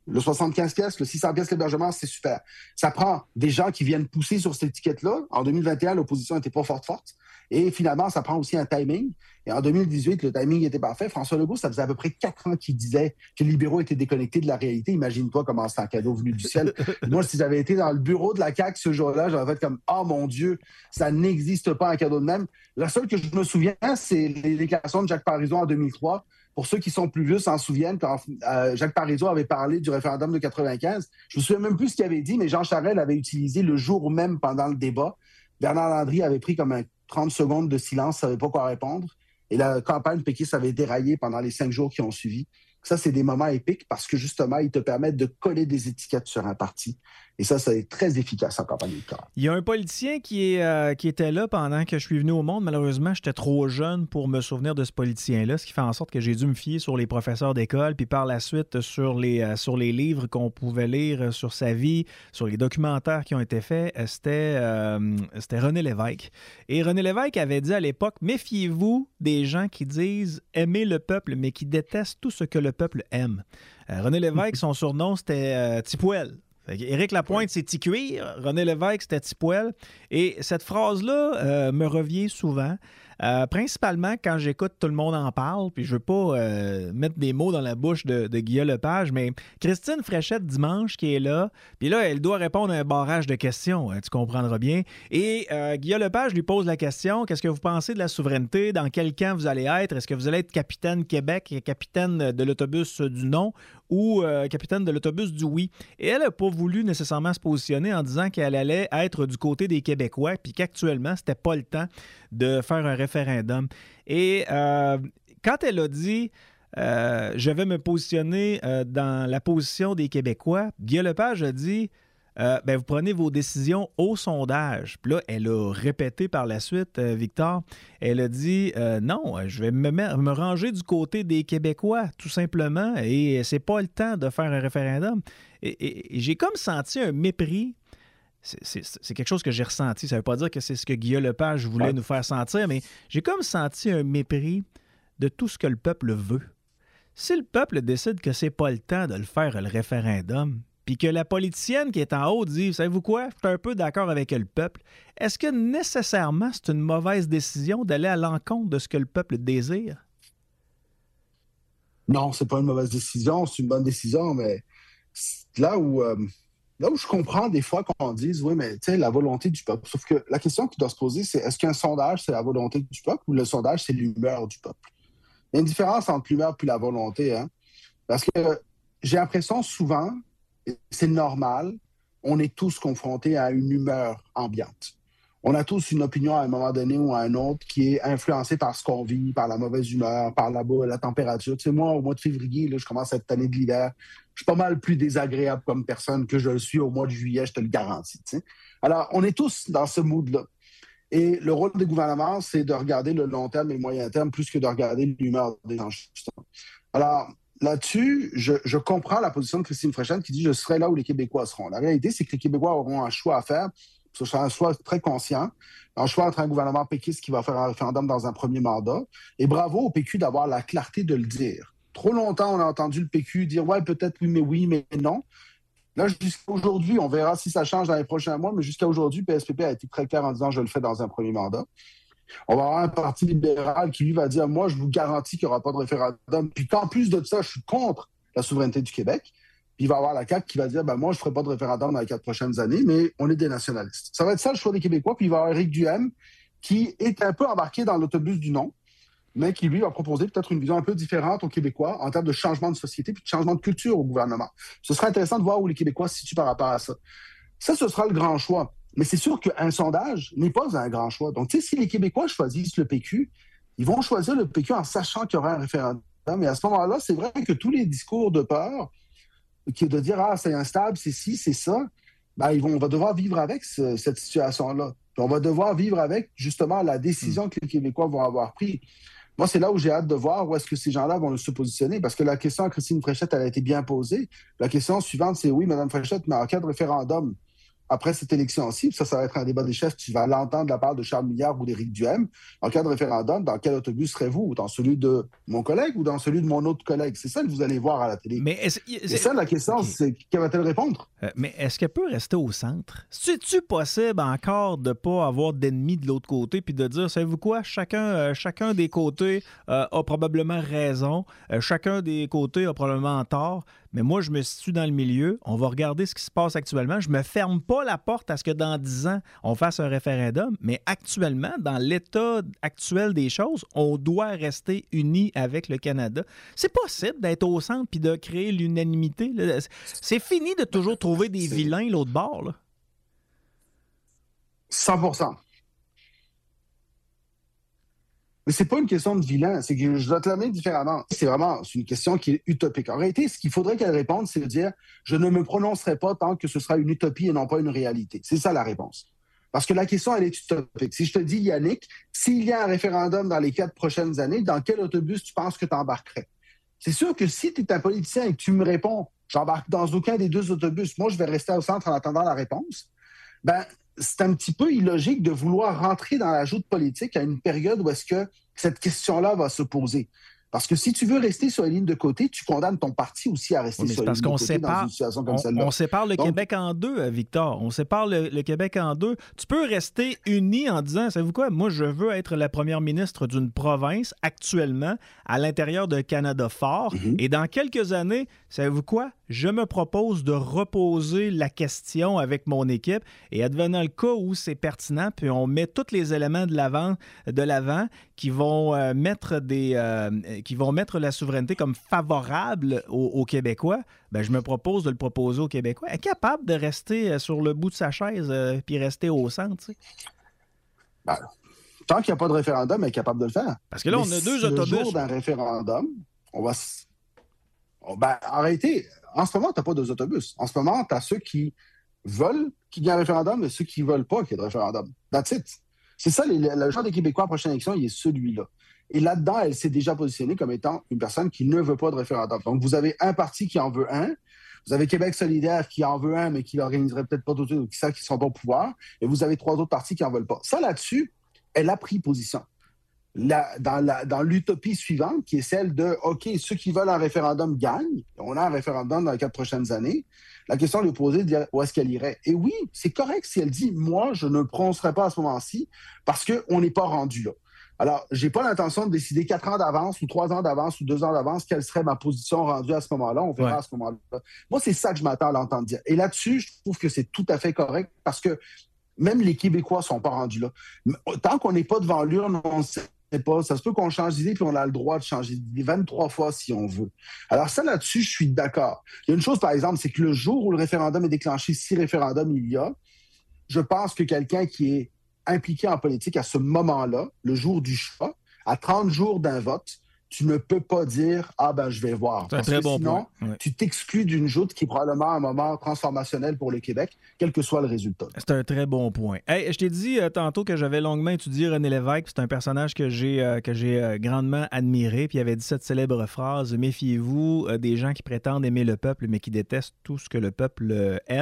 Le 75 pièces, le 600 pièces l'hébergement, c'est super. Ça prend des gens qui viennent pousser sur cette étiquette-là. En 2021, l'opposition n'était pas forte. Et finalement, ça prend aussi un timing. Et en 2018, le timing était parfait. François Legault, ça faisait à peu près 4 ans qu'il disait que les libéraux étaient déconnectés de la réalité. Imagine-toi comment c'est un cadeau venu du ciel. Moi, si j'avais été dans le bureau de la CAQ ce jour-là, j'aurais fait comme « Oh mon Dieu, ça n'existe pas un cadeau de même ». La seule que je me souviens, c'est les déclarations de Jacques Parizeau en 2003. Pour ceux qui sont plus vieux s'en souviennent, quand Jacques Parizeau avait parlé du référendum de 95, je me souviens même plus ce qu'il avait dit, mais Jean Charest l'avait utilisé le jour même pendant le débat. Bernard Landry avait pris comme 30 secondes de silence, ne savait pas quoi répondre. Et la campagne péquiste avait déraillé pendant les 5 jours qui ont suivi. Ça, c'est des moments épiques parce que, justement, ils te permettent de coller des étiquettes sur un parti. Et ça est très efficace en campagne électorale.
Il y a un politicien qui était là pendant que je suis venu au monde. Malheureusement, j'étais trop jeune pour me souvenir de ce politicien-là, ce qui fait en sorte que j'ai dû me fier sur les professeurs d'école, puis par la suite sur les livres qu'on pouvait lire sur sa vie, sur les documentaires qui ont été faits. C'était René Lévesque. Et René Lévesque avait dit à l'époque, méfiez-vous des gens qui disent aimer le peuple, mais qui détestent tout ce que le peuple aime. René Lévesque, son surnom, c'était Tipouel. Éric Lapointe, c'est Ticuir. René Lévesque, c'était Tipoel. Et cette phrase-là me revient souvent, principalement quand j'écoute Tout le monde en parle, puis je veux pas mettre des mots dans la bouche de Guillaume Lepage, mais Christine Fréchette, dimanche, qui est là, puis là, elle doit répondre à un barrage de questions, tu comprendras bien. Et Guillaume Lepage lui pose la question, qu'est-ce que vous pensez de la souveraineté? Dans quel camp vous allez être? Est-ce que vous allez être capitaine Québec, capitaine de l'autobus du non, ou capitaine de l'autobus du oui? Et elle n'a pas voulu nécessairement se positionner en disant qu'elle allait être du côté des Québécois, puis qu'actuellement, c'était pas le temps de faire un référendum. Et quand elle a dit je vais me positionner dans la position des Québécois, Guillaume Lepage a dit vous prenez vos décisions au sondage. Puis là, elle a répété par la suite, Victor, elle a dit non, je vais me ranger du côté des Québécois, tout simplement, et c'est pas le temps de faire un référendum. Et j'ai comme senti un mépris. C'est quelque chose que j'ai ressenti. Ça ne veut pas dire que c'est ce que Guillaume Lepage voulait nous faire sentir, mais j'ai comme senti un mépris de tout ce que le peuple veut. Si le peuple décide que c'est pas le temps de le faire, le référendum, puis que la politicienne qui est en haut dit « Savez-vous quoi? Je suis un peu d'accord avec le peuple. » Est-ce que nécessairement c'est une mauvaise décision d'aller à l'encontre de ce que le peuple désire?
Non, c'est pas une mauvaise décision. C'est une bonne décision, mais là où je comprends des fois qu'on dise « Oui, mais tu sais, la volonté du peuple. » Sauf que la question qui doit se poser, c'est est-ce qu'un sondage, c'est la volonté du peuple ou le sondage, c'est l'humeur du peuple? Il y a une différence entre l'humeur et la volonté. Hein? Parce que j'ai l'impression souvent, c'est normal, on est tous confrontés à une humeur ambiante. On a tous une opinion à un moment donné ou à un autre qui est influencée par ce qu'on vit, par la mauvaise humeur, par la température. Tu sais, moi, au mois de février, là, je commence à être tanné de l'hiver. Je suis pas mal plus désagréable comme personne que je le suis au mois de juillet, je te le garantis. Tu sais. Alors, on est tous dans ce mood-là. Et le rôle des gouvernements, c'est de regarder le long terme et le moyen terme plus que de regarder l'humeur des gens. Alors, là-dessus, je comprends la position de Christine Fréchette qui dit « Je serai là où les Québécois seront ». La réalité, c'est que les Québécois auront un choix à faire. Ce sera un choix très conscient, un choix entre un gouvernement péquiste qui va faire un référendum dans un premier mandat. Et bravo au PQ d'avoir la clarté de le dire. Trop longtemps, on a entendu le PQ dire « Ouais, peut-être oui, mais non ». Là, jusqu'à aujourd'hui, on verra si ça change dans les prochains mois, mais jusqu'à aujourd'hui, PSPP a été très clair en disant « Je le fais dans un premier mandat ». On va avoir un parti libéral qui, lui, va dire « Moi, je vous garantis qu'il n'y aura pas de référendum. » Puis qu'en plus de ça, je suis contre la souveraineté du Québec. Puis il va y avoir la CAQ qui va dire « Moi, je ne ferai pas de référendum dans les 4 prochaines années, mais on est des nationalistes. » Ça va être ça le choix des Québécois. Puis il va y avoir Éric Duhaime qui est un peu embarqué dans l'autobus du non, mais qui, lui, va proposer peut-être une vision un peu différente aux Québécois en termes de changement de société puis de changement de culture au gouvernement. Ce sera intéressant de voir où les Québécois se situent par rapport à ça. Ça, ce sera le grand choix. Mais c'est sûr qu'un sondage n'est pas un grand choix. Donc, tu sais, si les Québécois choisissent le PQ, ils vont choisir le PQ en sachant qu'il y aura un référendum. Et à ce moment-là, c'est vrai que tous les discours de peur, qui est de dire « Ah, c'est instable, c'est ci, c'est ça », on va devoir vivre avec cette situation-là. Puis on va devoir vivre avec, justement, la décision que les Québécois vont avoir prise. Moi, c'est là où j'ai hâte de voir où est-ce que ces gens-là vont se positionner, parce que la question à Christine Fréchette, elle a été bien posée. La question suivante, c'est « Oui, Mme Fréchette, mais en cas de référendum, après cette élection-ci, ça va être un débat des chefs, tu vas l'entendre de la part de Charles Milliard ou d'Éric Duhaime, en cas de référendum, dans quel autobus serez-vous? Dans celui de mon collègue ou dans celui de mon autre collègue? C'est ça que vous allez voir à la télé.
Mais
c'est ça la question, c'est qu'elle va-t-elle répondre?
Mais est-ce qu'elle peut rester au centre? C'est-tu possible encore de ne pas avoir d'ennemis de l'autre côté puis de dire, savez-vous quoi, chacun des côtés a probablement raison, chacun des côtés a probablement tort, mais moi, je me situe dans le milieu, on va regarder ce qui se passe actuellement, je me ferme pas la porte à ce que dans 10 ans, on fasse un référendum, mais actuellement, dans l'état actuel des choses, on doit rester unis avec le Canada. C'est possible d'être au centre puis de créer l'unanimité. Là. C'est fini de toujours trouver des vilains l'autre bord. Là.
100%. Mais c'est pas une question de vilain, c'est que je dois te l'amener différemment. C'est une question qui est utopique. En réalité, ce qu'il faudrait qu'elle réponde, c'est de dire « je ne me prononcerai pas tant que ce sera une utopie et non pas une réalité ». C'est ça la réponse. Parce que la question, elle est utopique. Si je te dis, Yannick, s'il y a un référendum dans les 4 prochaines années, dans quel autobus tu penses que tu embarquerais? C'est sûr que si tu es un politicien et que tu me réponds « j'embarque dans aucun des 2 autobus, moi je vais rester au centre en attendant la réponse », c'est un petit peu illogique de vouloir rentrer dans la joute politique à une période où est-ce que cette question-là va se poser. Parce que si tu veux rester sur la ligne de côté, tu condamnes ton parti aussi à rester sur la ligne de côté dans une situation comme celle-là.
On sépare le Québec en deux, Victor. On sépare le Québec en deux. Tu peux rester uni en disant, savez-vous quoi, moi, je veux être la première ministre d'une province actuellement à l'intérieur d'un Canada fort. Et dans quelques années, savez-vous quoi, je me propose de reposer la question avec mon équipe et advenant le cas où c'est pertinent, puis on met tous les éléments de l'avant qui vont mettre la souveraineté comme favorable aux Québécois, je me propose de le proposer aux Québécois. Est capable de rester sur le bout de sa chaise puis rester au centre, tu sais?
Tant qu'il n'y a pas de référendum, elle est capable de le faire.
Parce que là, on a 2 autobus.
Le jour d'un référendum, on va... en réalité, en ce moment, tu n'as pas 2 autobus. En ce moment, tu as ceux qui veulent qu'il y ait un référendum et ceux qui ne veulent pas qu'il y ait de référendum. That's it. C'est ça, le genre des Québécois à la prochaine élection, il est celui-là. Et là-dedans, elle s'est déjà positionnée comme étant une personne qui ne veut pas de référendum. Donc, vous avez un parti qui en veut un, vous avez Québec solidaire qui en veut un, mais qui l'organiserait peut-être pas tout de suite, ou qui ne sont pas au pouvoir, et vous avez 3 autres partis qui n'en veulent pas. Ça, là-dessus, elle a pris position. Dans l'utopie suivante, qui est celle de, OK, ceux qui veulent un référendum gagnent, on a un référendum dans les 4 prochaines années, la question lui est posée de dire où est-ce qu'elle irait. Et oui, c'est correct si elle dit, moi, je ne prononcerai pas à ce moment-ci parce qu'on n'est pas rendu là. Alors, je n'ai pas l'intention de décider 4 ans d'avance ou 3 ans d'avance ou 2 ans d'avance quelle serait ma position rendue à ce moment-là. On verra à ce moment-là. Moi, c'est ça que je m'attends à l'entendre dire. Et là-dessus, je trouve que c'est tout à fait correct parce que même les Québécois ne sont pas rendus là. Tant qu'on n'est pas devant l'urne, on ne sait pas. Ça se peut qu'on change d'idée puis on a le droit de changer d'idée 23 fois si on veut. Alors ça, là-dessus, je suis d'accord. Il y a une chose, par exemple, c'est que le jour où le référendum est déclenché, si référendum il y a, je pense que quelqu'un qui est impliqué en politique à ce moment-là, le jour du choix, à 30 jours d'un vote, tu ne peux pas dire « Ah ben, je vais voir ». Parce que sinon, tu t'exclus d'une joute qui est probablement un moment transformationnel pour le Québec, quel que soit le résultat.
C'est un très bon point. Hey, je t'ai dit tantôt que j'avais longuement étudié René Lévesque. C'est un personnage que j'ai grandement admiré. Puis il avait dit cette célèbre phrase « Méfiez-vous des gens qui prétendent aimer le peuple, mais qui détestent tout ce que le peuple aime ».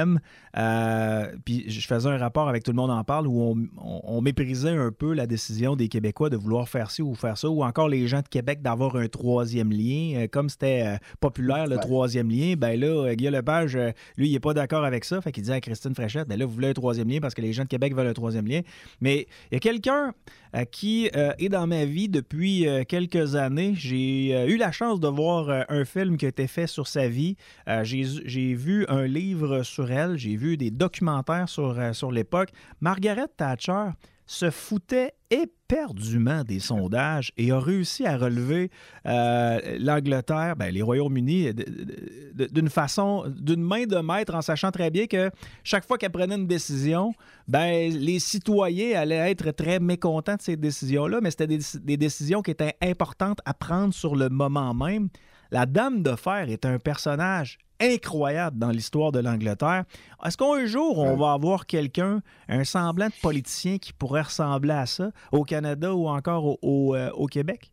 Puis je faisais un rapport avec Tout le monde en parle où on méprisait un peu la décision des Québécois de vouloir faire ci ou faire ça, ou encore les gens de Québec d'avoir un 3e lien. Comme c'était populaire, le 3e lien, ben là, Guy Lepage, lui, il n'est pas d'accord avec ça. Fait qu'il dit à Christine Fréchette, ben là, vous voulez un 3e lien parce que les gens de Québec veulent un 3e lien. Mais il y a quelqu'un qui est dans ma vie depuis quelques années. J'ai eu la chance de voir un film qui a été fait sur sa vie. J'ai vu un livre sur elle. J'ai vu des documentaires sur l'époque. Margaret Thatcher se foutait éperdument des sondages et a réussi à relever l'Angleterre, les Royaumes-Unis, d'une main de maître, en sachant très bien que chaque fois qu'elle prenait une décision, les citoyens allaient être très mécontents de ces décisions-là, mais c'était des décisions qui étaient importantes à prendre sur le moment même. La Dame de Fer est un personnage incroyable dans l'histoire de l'Angleterre. Est-ce qu'un jour, on va avoir quelqu'un, un semblant de politicien qui pourrait ressembler à ça au Canada ou encore au Québec?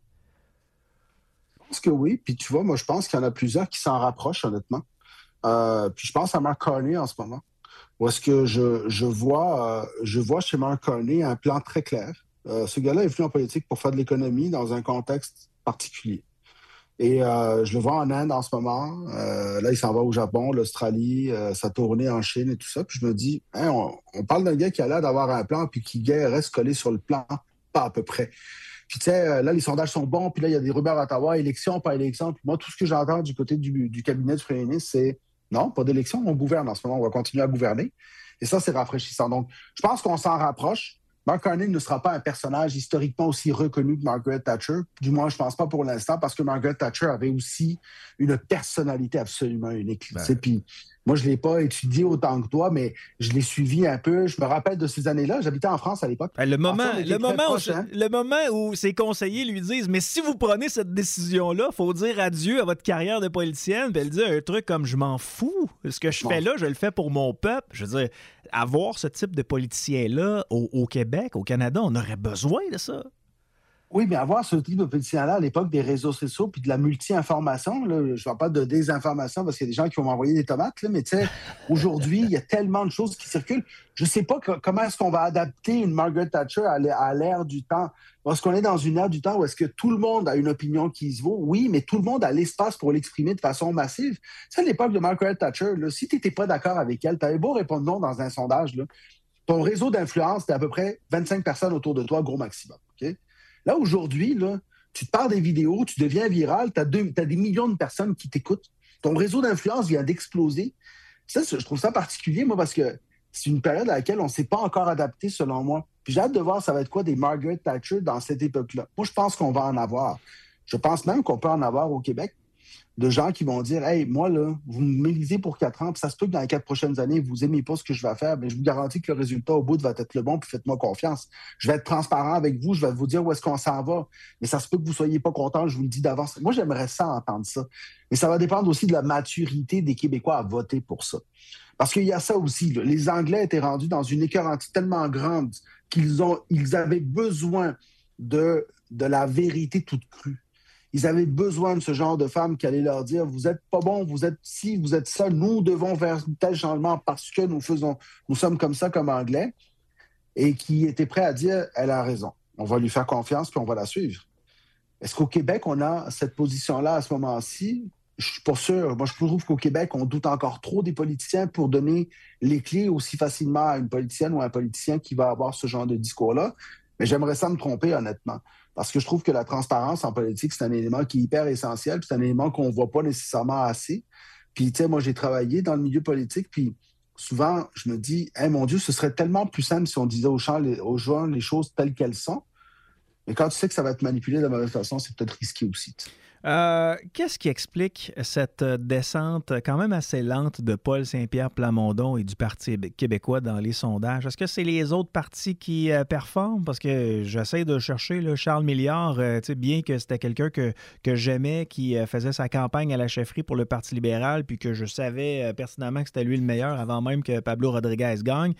Je pense que oui. Puis tu vois, moi, je pense qu'il y en a plusieurs qui s'en rapprochent, honnêtement. Puis je pense à Mark Carney en ce moment. où est-ce que je vois chez Mark Carney un plan très clair. Ce gars-là est venu en politique pour faire de l'économie dans un contexte particulier. Et je le vois en Inde en ce moment. Là, il s'en va au Japon, l'Australie, sa tournée en Chine et tout ça. Puis je me dis, hein, on parle d'un gars qui a l'air d'avoir un plan, puis qui reste collé sur le plan, pas à peu près. Puis tu sais, là, les sondages sont bons, puis là, il y a des rumeurs à Ottawa, élection, pas élection. Puis moi, tout ce que j'entends du côté du cabinet du premier ministre, c'est non, pas d'élection, on gouverne en ce moment, on va continuer à gouverner. Et ça, c'est rafraîchissant. Donc, je pense qu'on s'en rapproche. Mark Carney ne sera pas un personnage historiquement aussi reconnu que Margaret Thatcher. Du moins, je ne pense pas pour l'instant, parce que Margaret Thatcher avait aussi une personnalité absolument unique. Puis moi, je ne l'ai pas étudié autant que toi, mais je l'ai suivi un peu. Je me rappelle de ces années-là. J'habitais en France à l'époque.
Le moment où ses conseillers lui disent « Mais si vous prenez cette décision-là, il faut dire adieu à votre carrière de politicienne. » Puis elle dit un truc comme « Je m'en fous. Ce que je fais là, je le fais pour mon peuple. » Je veux dire, avoir ce type de politicien-là au Québec, au Canada, on aurait besoin de ça.
Oui, mais avoir ce type de politicien-là à l'époque des réseaux sociaux puis de la multi-information, là, je ne parle pas de désinformation parce qu'il y a des gens qui vont m'envoyer des tomates, là, mais tu sais, aujourd'hui, il y a tellement de choses qui circulent. Je ne sais pas comment est-ce qu'on va adapter une Margaret Thatcher à l'ère du temps. Parce qu'on est dans une ère du temps où est-ce que tout le monde a une opinion qui se vaut? Oui, mais tout le monde a l'espace pour l'exprimer de façon massive. C'est à l'époque de Margaret Thatcher, là, si tu n'étais pas d'accord avec elle, tu avais beau répondre non dans un sondage, là, ton réseau d'influence, c'était à peu près 25 personnes autour de toi, gros maximum. OK? Là, aujourd'hui, là, tu te parles des vidéos, tu deviens viral, tu as des millions de personnes qui t'écoutent. Ton réseau d'influence vient d'exploser. Ça, je trouve ça particulier, moi, parce que c'est une période à laquelle on ne s'est pas encore adapté, selon moi. Puis j'ai hâte de voir ça va être quoi des Margaret Thatcher dans cette époque-là. Moi, je pense qu'on va en avoir. Je pense même qu'on peut en avoir au Québec, de gens qui vont dire « Hey, moi, là, vous m'élisez pour 4 ans, puis ça se peut que dans les 4 prochaines années, vous n'aimez pas ce que je vais faire, mais je vous garantis que le résultat au bout va être le bon, puis faites-moi confiance. Je vais être transparent avec vous, je vais vous dire où est-ce qu'on s'en va, mais ça se peut que vous ne soyez pas content, je vous le dis d'avance. » Moi, j'aimerais ça entendre ça. Mais ça va dépendre aussi de la maturité des Québécois à voter pour ça. Parce qu'il y a ça aussi, là. Les Anglais étaient rendus dans une écœurantite tellement grande qu'ils avaient besoin de la vérité toute crue. Ils avaient besoin de ce genre de femmes qui allaient leur dire « Vous êtes pas bon, vous êtes ci, vous êtes ça, nous devons faire tel changement parce que nous sommes comme ça comme Anglais. » Et qui étaient prêts à dire « Elle a raison, on va lui faire confiance puis on va la suivre. » Est-ce qu'au Québec, on a cette position-là à ce moment-ci? Je suis pas sûr. Moi, je trouve qu'au Québec, on doute encore trop des politiciens pour donner les clés aussi facilement à une politicienne ou à un politicien qui va avoir ce genre de discours-là. Mais j'aimerais ça me tromper, honnêtement. Parce que je trouve que la transparence en politique, c'est un élément qui est hyper essentiel, puis c'est un élément qu'on ne voit pas nécessairement assez. Puis, tu sais, moi, j'ai travaillé dans le milieu politique, puis souvent, je me dis, hey, mon Dieu, ce serait tellement plus simple si on disait aux gens les choses telles qu'elles sont. Mais quand tu sais que ça va être manipulé de la mauvaise façon, c'est peut-être risqué aussi.
Qu'est-ce qui explique cette descente quand même assez lente de Paul Saint-Pierre Plamondon et du Parti québécois dans les sondages? Est-ce que c'est les autres partis qui performent? Parce que j'essaie de chercher là, Charles Milliard, bien que c'était quelqu'un que j'aimais, qui faisait sa campagne à la chefferie pour le Parti libéral, puis que je savais pertinemment que c'était lui le meilleur avant même que Pablo Rodriguez gagne.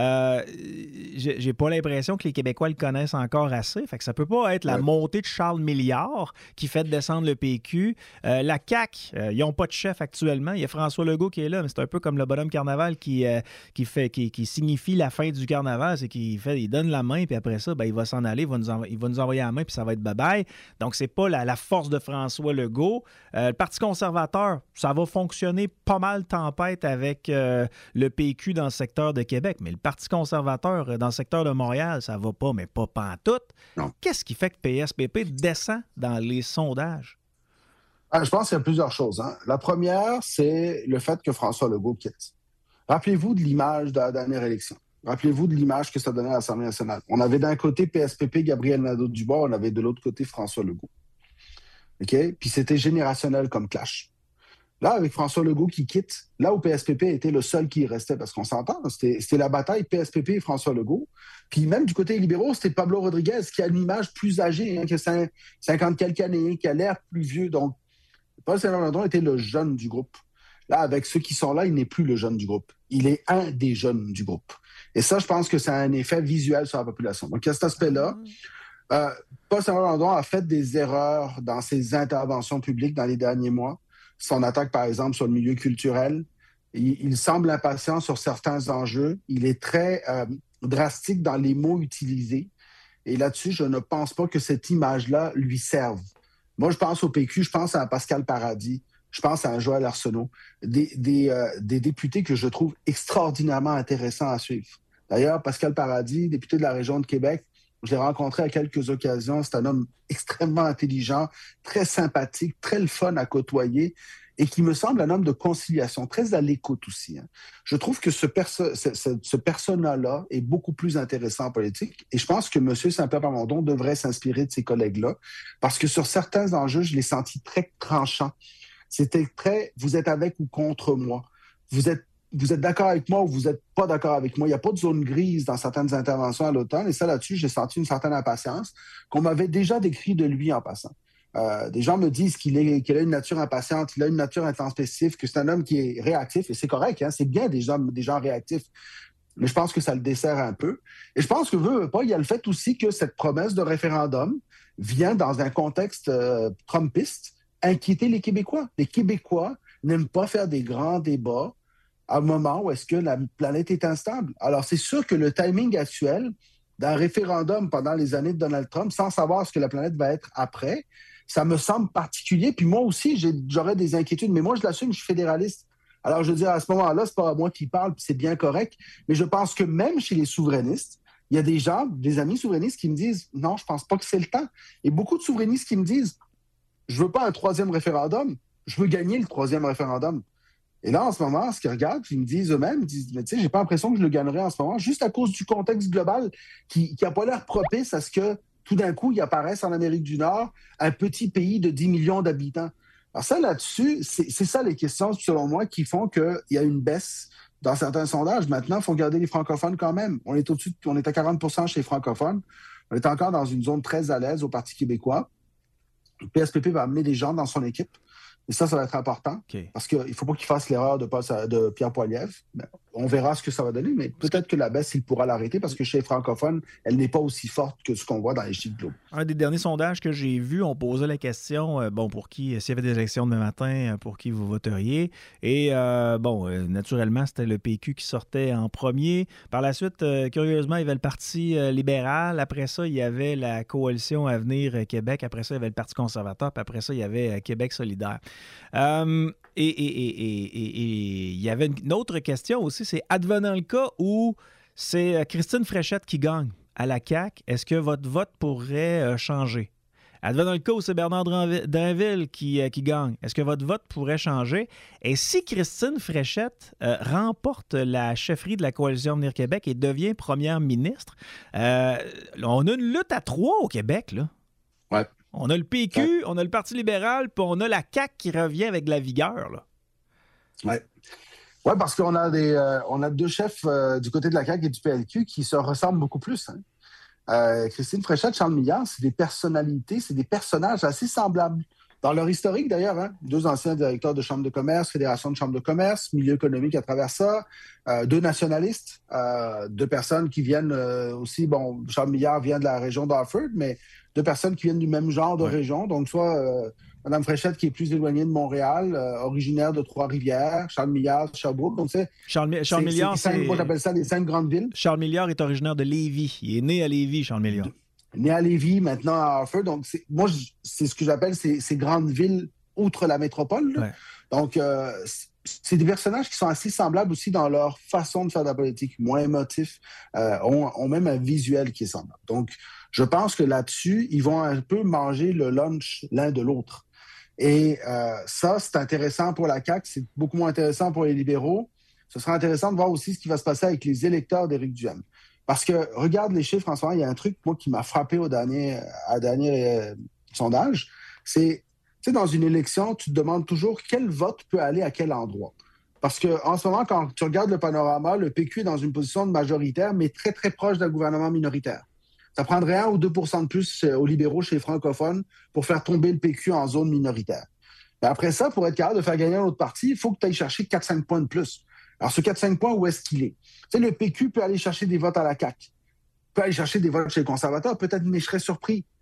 J'ai pas l'impression que les Québécois le connaissent encore assez. Fait que ça peut pas être la montée de Charles Milliard qui fait descendre le PQ. La CAQ, ils n'ont pas de chef actuellement. Il y a François Legault qui est là, mais c'est un peu comme le bonhomme carnaval qui signifie la fin du carnaval. C'est qu'il donne la main, puis après ça, il va s'en aller, il va nous envoyer la main, puis ça va être bye-bye. Donc, c'est pas la force de François Legault. Le Parti conservateur, ça va fonctionner pas mal tempête avec le PQ dans le secteur de Québec, mais le Parti conservateur dans le secteur de Montréal, ça va pas, mais pas pantoute. Non. Qu'est-ce qui fait que PSPP descend dans les sondages?
Je pense qu'il y a plusieurs choses. Hein. La première, c'est le fait que François Legault quitte. Rappelez-vous de l'image de la dernière élection. Rappelez-vous de l'image que ça donnait à l'Assemblée nationale. On avait d'un côté PSPP, Gabriel Nadeau-Dubois, on avait de l'autre côté François Legault. OK? Puis c'était générationnel comme clash. Là, avec François Legault qui quitte, là où PSPP était le seul qui restait, parce qu'on s'entend, c'était la bataille PSPP et François Legault. Puis même du côté libéraux, c'était Pablo Rodriguez qui a une image plus âgée, hein, que 50 quelques années, qui a l'air plus vieux. Donc, Paul Saint-Pierre était le jeune du groupe. Là, avec ceux qui sont là, il n'est plus le jeune du groupe. Il est un des jeunes du groupe. Et ça, je pense que ça a un effet visuel sur la population. Donc, il y a cet aspect-là. Paul Saint-Pierre a fait des erreurs dans ses interventions publiques dans les derniers mois. Son attaque, par exemple, sur le milieu culturel, Il semble impatient sur certains enjeux. Il est très drastique dans les mots utilisés. Et là-dessus, je ne pense pas que cette image-là lui serve. Moi, je pense au PQ, je pense à Pascal Paradis, je pense à un Joël Arsenault, des députés que je trouve extraordinairement intéressants à suivre. D'ailleurs, Pascal Paradis, député de la région de Québec, je l'ai rencontré à quelques occasions. C'est un homme extrêmement intelligent, très sympathique, très le fun à côtoyer et qui me semble un homme de conciliation, très à l'écoute aussi. Je trouve que ce persona-là est beaucoup plus intéressant en politique et je pense que M. Saint-Pierre Plamondon devrait s'inspirer de ces collègues-là parce que sur certains enjeux, je l'ai senti très tranchant. C'était très « vous êtes avec ou contre moi ». Vous êtes d'accord avec moi ou vous n'êtes pas d'accord avec moi. Il n'y a pas de zone grise dans certaines interventions à l'automne. Et ça, là-dessus, j'ai senti une certaine impatience qu'on m'avait déjà décrit de lui en passant. Des gens me disent qu'il a une nature impatiente, il a une nature intempestive, que c'est un homme qui est réactif. Et c'est correct, hein? C'est bien des gens réactifs. Mais je pense que ça le dessert un peu. Et je pense que, veut pas, il y a le fait aussi que cette promesse de référendum vient dans un contexte trumpiste inquiéter les Québécois. Les Québécois n'aiment pas faire des grands débats à un moment où est-ce que la planète est instable. Alors, c'est sûr que le timing actuel d'un référendum pendant les années de Donald Trump, sans savoir ce que la planète va être après, ça me semble particulier. Puis moi aussi, j'aurais des inquiétudes, mais moi, je l'assume, je suis fédéraliste. Alors, je veux dire, à ce moment-là, c'est pas moi qui parle, puis c'est bien correct, mais je pense que même chez les souverainistes, il y a des gens, des amis souverainistes qui me disent « Non, je pense pas que c'est le temps ». Et beaucoup de souverainistes qui me disent « Je veux pas un troisième référendum, je veux gagner le troisième référendum ». Et là, en ce moment, ce qu'ils regardent, ils me disent eux-mêmes, ils disent, mais tu sais, j'ai pas l'impression que je le gagnerai en ce moment, juste à cause du contexte global qui a pas l'air propice à ce que, tout d'un coup, il apparaisse en Amérique du Nord un petit pays de 10 millions d'habitants. Alors ça, là-dessus, c'est ça les questions, selon moi, qui font qu'il y a une baisse dans certains sondages. Maintenant, il faut garder les francophones quand même. On est au-dessus, on est à 40% chez les francophones. On est encore dans une zone très à l'aise au Parti québécois. Le PSPP va amener des gens dans son équipe. Et ça va être important, parce qu'il ne faut pas qu'il fasse l'erreur de Pierre Poilievre. On verra ce que ça va donner, mais peut-être que la baisse, il pourra l'arrêter, parce que chez les francophones, elle n'est pas aussi forte que ce qu'on voit dans les chiffres globaux.
Un des derniers sondages que j'ai vus, on posait la question, pour qui, s'il y avait des élections demain matin, pour qui vous voteriez. Et, naturellement, c'était le PQ qui sortait en premier. Par la suite, curieusement, il y avait le Parti libéral. Après ça, il y avait la Coalition Avenir Québec. Après ça, il y avait le Parti conservateur. Puis après ça, il y avait Québec solidaire. Et il y avait une autre question aussi, c'est advenant le cas où c'est Christine Fréchette qui gagne à la CAQ, est-ce que votre vote pourrait changer? Advenant le cas où c'est Bernard Drinville qui gagne, est-ce que votre vote pourrait changer? Et si Christine Fréchette remporte la chefferie de la Coalition Avenir Québec et devient première ministre, on a une lutte à 3 au Québec, là.
Ouais.
On a le PQ, on a le Parti libéral, puis on a la CAQ qui revient avec de la vigueur, là.
Oui, parce qu'on a on a deux chefs du côté de la CAQ et du PLQ qui se ressemblent beaucoup plus. Christine Fréchette, Charles Milliard, c'est des personnalités, c'est des personnages assez semblables. Dans leur historique, d'ailleurs, deux anciens directeurs de Chambre de commerce, Fédération de Chambre de commerce, milieu économique à travers ça, deux nationalistes, deux personnes qui viennent aussi, Charles Milliard vient de la région d'Harford, mais deux personnes qui viennent du même genre de région, donc soit Mme Fréchette qui est plus éloignée de Montréal, originaire de Trois-Rivières, Charles Milliard de Sherbrooke, donc
Charles Milliard,
moi j'appelle ça les 5 grandes villes.
Charles Milliard est originaire de Lévis, il est né à Lévis, Charles Milliard.
Né à Lévis, maintenant à Harford, donc c'est ce que j'appelle ces grandes villes outre la métropole. Ouais. Donc, c'est des personnages qui sont assez semblables aussi dans leur façon de faire de la politique, moins émotifs, ont même un visuel qui est semblable. Donc, je pense que là-dessus, ils vont un peu manger le lunch l'un de l'autre. Et ça, c'est intéressant pour la CAQ, c'est beaucoup moins intéressant pour les libéraux. Ce sera intéressant de voir aussi ce qui va se passer avec les électeurs d'Éric Duhaime. Parce que, regarde les chiffres en ce moment, il y a un truc, moi, qui m'a frappé au dernier sondage, c'est, tu sais, dans une élection, tu te demandes toujours quel vote peut aller à quel endroit. Parce qu'en ce moment, quand tu regardes le panorama, le PQ est dans une position de majoritaire, mais très, très proche d'un gouvernement minoritaire. Ça prendrait 1 ou 2 % de plus aux libéraux chez les francophones pour faire tomber le PQ en zone minoritaire. Mais après ça, pour être capable de faire gagner un autre parti, il faut que tu ailles chercher 4-5 points de plus. Alors, ce 4-5 points, où est-ce qu'il est? Tu sais, le PQ peut aller chercher des votes à la CAQ, peut aller chercher des votes chez les conservateurs, peut-être, mais je serais surpris.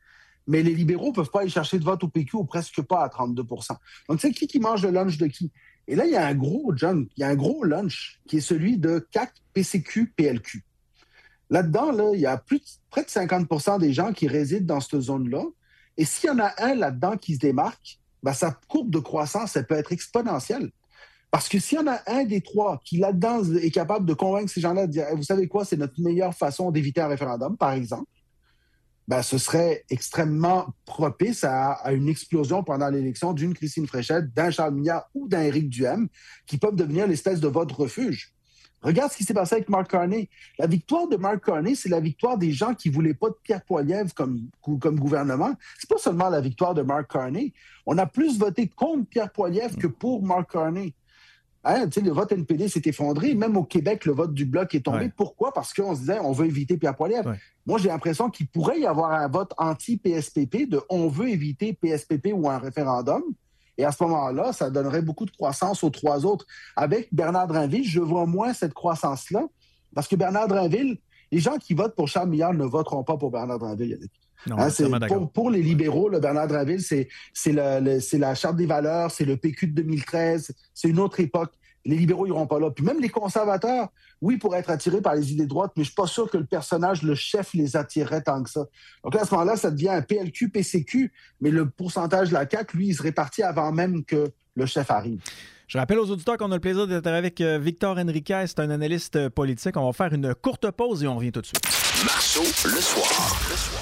mais les libéraux ne peuvent pas aller chercher de vote au PQ ou presque pas à 32 %. Donc, c'est qui mange le lunch de qui? Et là, il y a un gros lunch qui est celui de CAQ, PCQ, PLQ. Là-dedans, là, il y a près de 50 % des gens qui résident dans cette zone-là. Et s'il y en a un là-dedans qui se démarque, ben, sa courbe de croissance, elle peut être exponentielle. Parce que s'il y en a un des trois qui, là-dedans, est capable de convaincre ces gens-là de dire hey, « Vous savez quoi, c'est notre meilleure façon d'éviter un référendum, par exemple », ben, ce serait extrêmement propice à une explosion pendant l'élection d'une Christine Fréchette, d'un Charles Milliard ou d'un Éric Duhaime, qui peuvent devenir l'espèce de vote refuge. Regarde ce qui s'est passé avec Mark Carney. La victoire de Mark Carney, c'est la victoire des gens qui ne voulaient pas de Pierre Poilievre comme gouvernement. C'est pas seulement la victoire de Mark Carney. On a plus voté contre Pierre Poilievre que pour Mark Carney. Hein, le vote NPD s'est effondré. Même au Québec, le vote du Bloc est tombé. Ouais. Pourquoi? Parce qu'on se disait on veut éviter Pierre Poilievre. Ouais. Moi, j'ai l'impression qu'il pourrait y avoir un vote anti-PSPP de on veut éviter PSPP ou un référendum. Et à ce moment-là, ça donnerait beaucoup de croissance aux trois autres. Avec Bernard Drinville, je vois moins cette croissance-là. Parce que Bernard Drinville, les gens qui votent pour Charles Milliard ne voteront pas pour Bernard Drinville, Yannick. Non, hein, pour les libéraux, le Bernard Drinville, c'est la Charte des valeurs, c'est le PQ de 2013, c'est une autre époque. Les libéraux n'iront pas là. Puis même les conservateurs, oui, pourraient être attirés par les idées droites, mais je ne suis pas sûr que le personnage, le chef, les attirerait tant que ça. Donc là, à ce moment-là, ça devient un PLQ, PCQ, mais le pourcentage de la CAQ, lui, il se répartit avant même que le chef arrive.
Je rappelle aux auditeurs qu'on a le plaisir d'être avec Victor Henriquez, c'est un analyste politique. On va faire une courte pause et on revient tout de suite.
Marceau, le soir.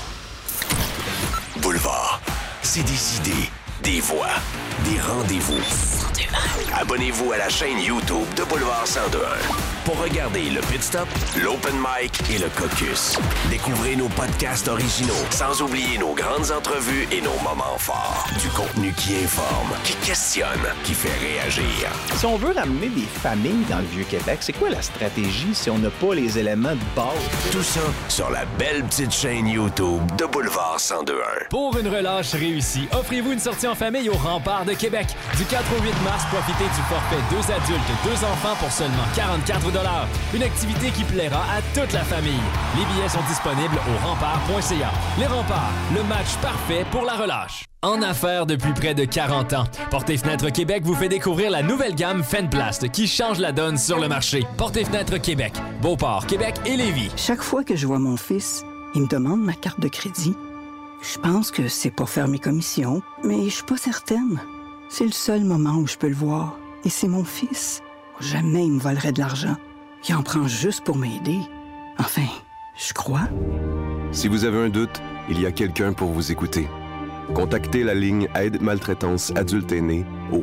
Boulevard, c'est des idées, des voix, des rendez-vous. Abonnez-vous à la chaîne YouTube de Boulevard 102.1 pour regarder le Pit Stop, l'Open Mic et le Caucus. Découvrez nos podcasts originaux, sans oublier nos grandes entrevues et nos moments forts. Du contenu qui informe, qui questionne, qui fait réagir.
Si on veut ramener des familles dans le Vieux-Québec, c'est quoi la stratégie si on n'a pas les éléments de base?
Tout ça sur la belle petite chaîne YouTube de Boulevard 102.1.
Pour une relâche réussie, offrez-vous une sortie en famille au Rempart de Québec. Du 4 au 8 mars, profitez du forfait 2 adultes, 2 enfants pour seulement 44 $. Une activité qui plaira à toute la famille. Les billets sont disponibles au rempart.ca. Les Remparts, le match parfait pour la relâche. En affaires depuis près de 40 ans, Portes et Fenêtres Québec vous fait découvrir la nouvelle gamme Fenplast qui change la donne sur le marché. Portes et Fenêtres Québec, Beauport, Québec et Lévis.
Chaque fois que je vois mon fils, il me demande ma carte de crédit. Je pense que c'est pour faire mes commissions, mais je suis pas certaine. C'est le seul moment où je peux le voir. Et c'est mon fils. Jamais il me volerait de l'argent. Il en prend juste pour m'aider. Enfin, je crois.
Si vous avez un doute, il y a quelqu'un pour vous écouter. Contactez la ligne Aide Maltraitance Adulte Aîné au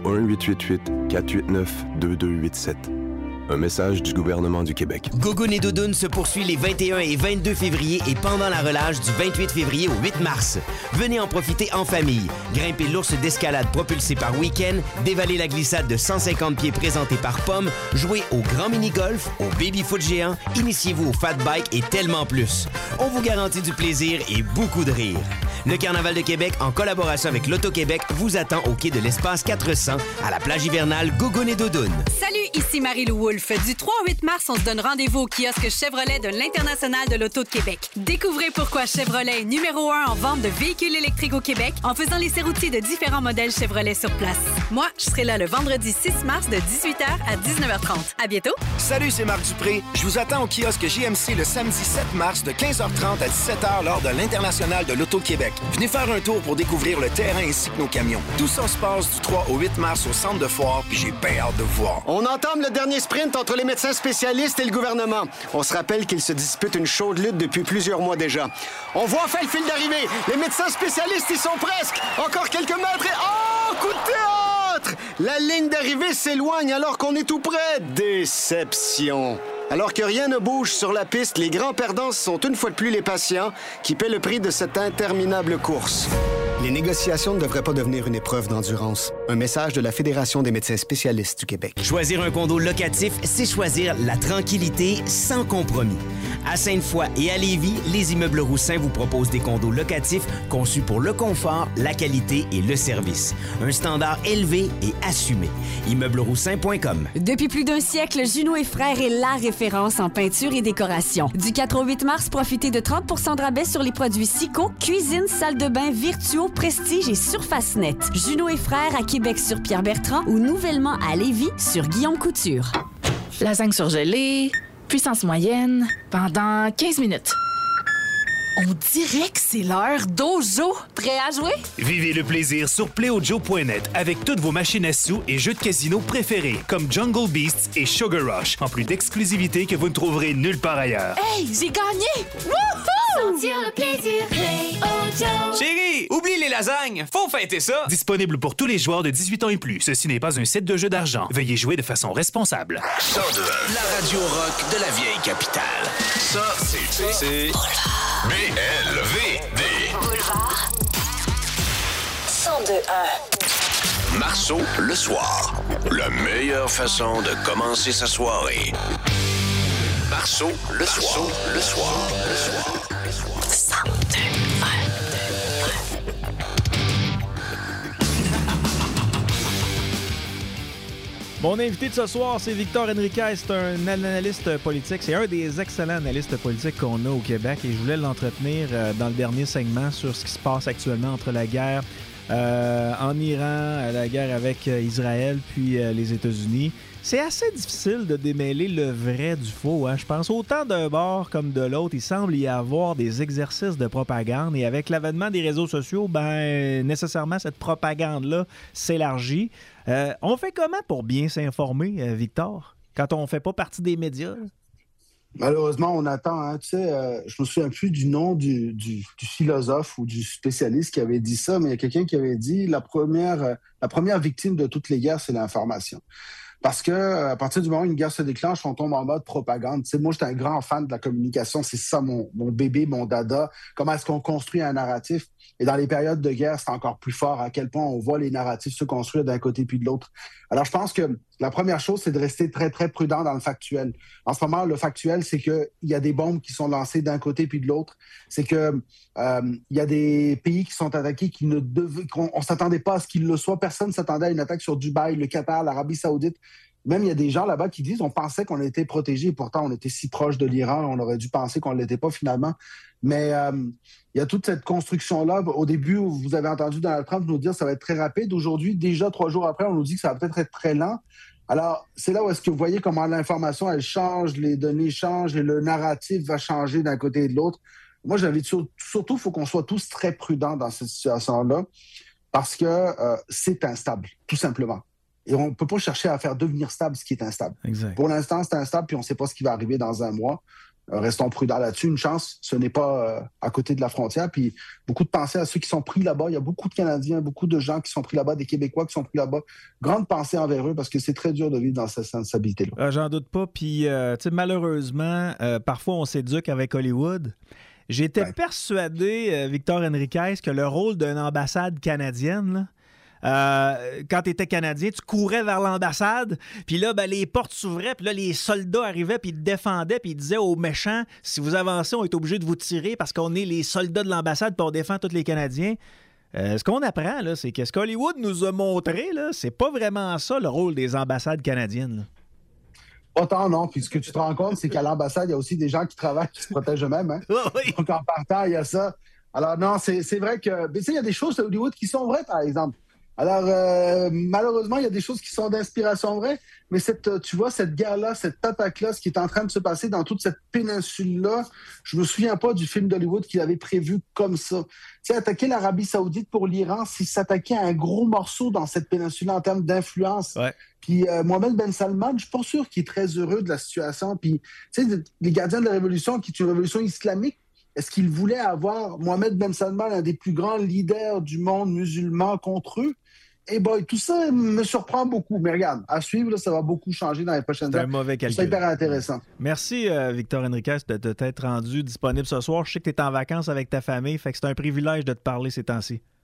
1-888-489-2287. Un message du gouvernement du Québec.
Gougoune et Doudoune se poursuit les 21 et 22 février et pendant la relâche du 28 février au 8 mars. Venez en profiter en famille. Grimpez l'ours d'escalade propulsé par Week-end, dévaler la glissade de 150 pieds présentée par Pomme, jouez au grand mini-golf, au baby-foot géant, initiez-vous au fat bike et tellement plus. On vous garantit du plaisir et beaucoup de rire. Le Carnaval de Québec, en collaboration avec l'Auto-Québec, vous attend au quai de l'Espace 400 à la plage hivernale Gougoune et Doudoune.
Salut, ici Marie-Lou Wolfe. Du 3 au 8 mars, on se donne rendez-vous au kiosque Chevrolet de l'International de l'Auto de Québec. Découvrez pourquoi Chevrolet est numéro 1 en vente de véhicules électriques au Québec en faisant l'essai routier de différents modèles Chevrolet sur place. Moi, je serai là le vendredi 6 mars de 18h à 19h30. À bientôt.
Salut, c'est Marc Dupré. Je vous attends au kiosque JMC le samedi 7 mars de 15h30 à 17h lors de l'International de l'Auto de Québec. Venez faire un tour pour découvrir le terrain ainsi que nos camions. Tout ça se passe du 3 au 8 mars au centre de foire, puis j'ai bien hâte de vous voir.
On entame le dernier sprint entre les médecins spécialistes et le gouvernement. On se rappelle qu'ils se disputent une chaude lutte depuis plusieurs mois déjà. On voit enfin le fil d'arrivée. Les médecins spécialistes y sont presque. Encore quelques mètres et... Oh, coup de théâtre! La ligne d'arrivée s'éloigne alors qu'on est tout près. Déception. Alors que rien ne bouge sur la piste, les grands perdants sont une fois de plus les patients qui paient le prix de cette interminable course. Les négociations ne devraient pas devenir une épreuve d'endurance. Un message de la Fédération des médecins spécialistes du Québec.
Choisir un condo locatif, c'est choisir la tranquillité sans compromis. À Sainte-Foy et à Lévis, les immeubles Roussin vous proposent des condos locatifs conçus pour le confort, la qualité et le service. Un standard élevé et assumé. Immeublesroussin.com.
Depuis plus d'un siècle, Junot et Frères est la référence en peinture et décoration. Du 4 au 8 mars, profitez de 30 % de rabais sur les produits Sico, cuisine, salle de bain, Virtuo, Prestige et Surface Net. Junot et Frères à Québec sur Pierre-Bertrand ou nouvellement à Lévis sur Guillaume Couture.
Lasagne surgelée, puissance moyenne, pendant 15 minutes. On dirait que c'est l'heure d'Ojo. Prêt à jouer?
Vivez le plaisir sur playaudio.net avec toutes vos machines à sous et jeux de casino préférés comme Jungle Beasts et Sugar Rush, en plus d'exclusivité que vous ne trouverez nulle part ailleurs.
Hey, j'ai gagné! Wouhou!
Sentir le plaisir, Play-O-Joe.
Chérie, oublie les lasagnes, faut fêter ça! Disponible pour tous les joueurs de 18 ans et plus. Ceci n'est pas un site de jeu d'argent. Veuillez jouer de façon responsable.
102, la radio rock de la vieille capitale. Ça, c'est BLVD.
Boulevard. 102.1.
Marceau, le soir. La meilleure façon de commencer sa soirée. Marceau, le soir. Le soir.
102.1.
Mon invité de ce soir, c'est Victor Henriquez. C'est un analyste politique. C'est un des excellents analystes politiques qu'on a au Québec. Et je voulais l'entretenir dans le dernier segment sur ce qui se passe actuellement entre la guerre en Iran, la guerre avec Israël, puis les États-Unis. C'est assez difficile de démêler le vrai du faux. Hein? Je pense autant d'un bord comme de l'autre, il semble y avoir des exercices de propagande. Et avec l'avènement des réseaux sociaux, nécessairement, cette propagande-là s'élargit. On fait comment pour bien s'informer, Victor, quand on ne fait pas partie des médias?
Malheureusement, on attend. Hein. Tu sais, je me souviens plus du nom du philosophe ou du spécialiste qui avait dit ça, mais il y a quelqu'un qui avait dit la première victime de toutes les guerres, c'est l'information. Parce que à partir du moment où une guerre se déclenche, on tombe en mode propagande. Tu sais, moi, j'étais un grand fan de la communication. C'est ça mon bébé, mon dada. Comment est-ce qu'on construit un narratif? Et dans les périodes de guerre, c'est encore plus fort à quel point on voit les narratifs se construire d'un côté puis de l'autre. Alors, je pense que la première chose, c'est de rester très, très prudent dans le factuel. En ce moment, le factuel, c'est qu'il y a des bombes qui sont lancées d'un côté puis de l'autre. C'est que il y a des pays qui sont attaqués qu'on ne s'attendait pas à ce qu'ils le soient. Personne ne s'attendait à une attaque sur Dubaï, le Qatar, l'Arabie Saoudite. Même il y a des gens là-bas qui disent on pensait qu'on était protégés, pourtant on était si proche de l'Iran, on aurait dû penser qu'on ne l'était pas finalement. Mais il y a toute cette construction-là. Au début, vous avez entendu Donald Trump nous dire que ça va être très rapide. Aujourd'hui, déjà 3 jours après, on nous dit que ça va peut-être être très lent. Alors, c'est là où est-ce que vous voyez comment l'information, elle change, les données changent et le narratif va changer d'un côté et de l'autre. Moi, j'invite surtout, il faut qu'on soit tous très prudents dans cette situation-là parce que c'est instable, tout simplement. Et on ne peut pas chercher à faire devenir stable ce qui est instable.
Exact.
Pour l'instant, c'est instable, puis on ne sait pas ce qui va arriver dans un mois. Restons prudents là-dessus. Une chance, ce n'est pas à côté de la frontière. Puis beaucoup de pensées à ceux qui sont pris là-bas. Il y a beaucoup de Canadiens, beaucoup de gens qui sont pris là-bas, des Québécois qui sont pris là-bas. Grande pensée envers eux parce que c'est très dur de vivre dans cette instabilité-là.
J'en doute pas. Puis, malheureusement, parfois, on s'éduque avec Hollywood. J'étais persuadé, Victor Henriquez, que le rôle d'une ambassade canadienne, là, quand tu étais Canadien, tu courais vers l'ambassade, puis là, les portes s'ouvraient, puis là, les soldats arrivaient, puis ils te défendaient, puis ils disaient aux méchants, si vous avancez, on est obligé de vous tirer parce qu'on est les soldats de l'ambassade, puis on défend tous les Canadiens. Ce qu'on apprend, là, c'est que ce qu'Hollywood nous a montré, là, c'est pas vraiment ça, le rôle des ambassades canadiennes, là.
Autant non, puis ce que tu te rends compte, c'est qu'à l'ambassade, il y a aussi des gens qui travaillent, qui se protègent eux-mêmes. Hein? Oui. Donc, en partant, il y a ça. Alors non, c'est vrai que... Tu sais, il y a des choses à Hollywood qui sont vraies, par exemple. Alors, malheureusement, il y a des choses qui sont d'inspiration vraie, mais tu vois, cette guerre-là, cette attaque-là, ce qui est en train de se passer dans toute cette péninsule-là, je me souviens pas du film d'Hollywood qui l'avait prévu comme ça. Tu sais, attaquer l'Arabie Saoudite pour l'Iran, c'est s'attaquer à un gros morceau dans cette péninsule-là en termes d'influence. Ouais. Puis Mohamed Ben Salman, je suis pas sûr qu'il est très heureux de la situation. Puis, tu sais, les gardiens de la révolution, qui est une révolution islamique, est-ce qu'ils voulaient avoir Mohamed Ben Salman, un des plus grands leaders du monde musulman, contre eux? Eh boy, tout ça me surprend beaucoup. Mais regarde, à suivre, là, ça va beaucoup changer dans les prochaines heures.
C'est un mauvais calcul.
C'est hyper intéressant.
Merci, Victor Henriquez, de t'être rendu disponible ce soir. Je sais que tu es en vacances avec ta famille, fait que c'est un privilège de te parler ces temps-ci.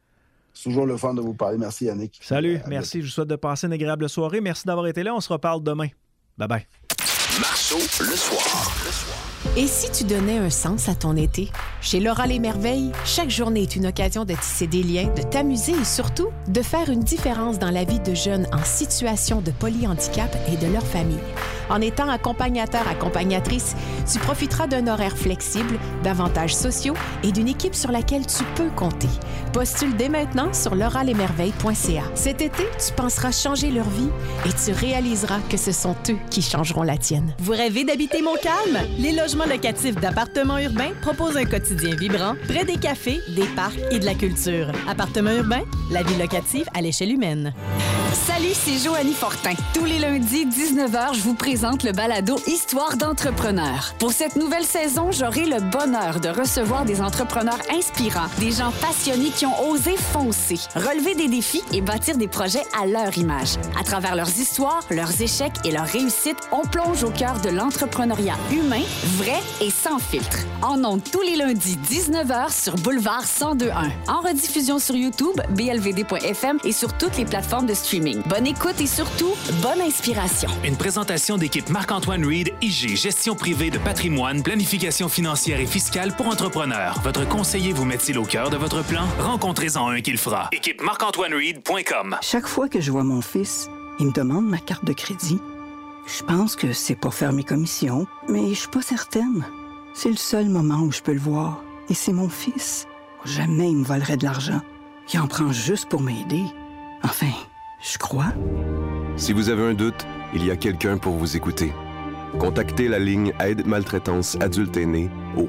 C'est toujours le fun de vous parler. Merci, Yannick.
Salut, merci. Je vous souhaite de passer une agréable soirée. Merci d'avoir été là. On se reparle demain. Bye-bye.
Marceau, le soir.
Et si tu donnais un sens à ton été? Chez Laura les Merveilles, chaque journée est une occasion de tisser des liens, de t'amuser et surtout de faire une différence dans la vie de jeunes en situation de polyhandicap et de leur famille. En étant accompagnateur-accompagnatrice, tu profiteras d'un horaire flexible, d'avantages sociaux et d'une équipe sur laquelle tu peux compter. Postule dès maintenant sur lauralesmerveilles.ca. Cet été, tu penseras changer leur vie et tu réaliseras que ce sont eux qui changeront la tienne.
Vous rêvez d'habiter Montcalm? Les logements locatifs d'appartements urbains proposent un quotidien vibrant près des cafés, des parcs et de la culture. Appartements urbains, la vie locative à l'échelle humaine.
Salut, c'est Joanie Fortin. Tous les lundis, 19h, je vous présente le balado Histoire d'entrepreneurs. Pour cette nouvelle saison, j'aurai le bonheur de recevoir des entrepreneurs inspirants, des gens passionnés qui ont osé foncer, relever des défis et bâtir des projets à leur image. À travers leurs histoires, leurs échecs et leurs réussites, on plonge au cœur de l'entrepreneuriat humain, vrai et sans filtre. En ondes tous les lundis, 19h sur Boulevard 102.1. En rediffusion sur YouTube, blvd.fm et sur toutes les plateformes de streaming. Bonne écoute et surtout, bonne inspiration.
Une présentation d'équipe Marc-Antoine Reed, IG, gestion privée de patrimoine, planification financière et fiscale pour entrepreneurs. Votre conseiller vous met-il au cœur de votre plan? Rencontrez-en un qu'il fera. Équipe marc-antoine-reed.com.
Chaque fois que je vois mon fils, il me demande ma carte de crédit. Je pense que c'est pour faire mes commissions, mais je suis pas certaine. C'est le seul moment où je peux le voir. Et c'est mon fils. Jamais il me volerait de l'argent. Il en prend juste pour m'aider. Enfin, je crois.
Si vous avez un doute, il y a quelqu'un pour vous écouter. Contactez la ligne Aide Maltraitance Adulte Aîné au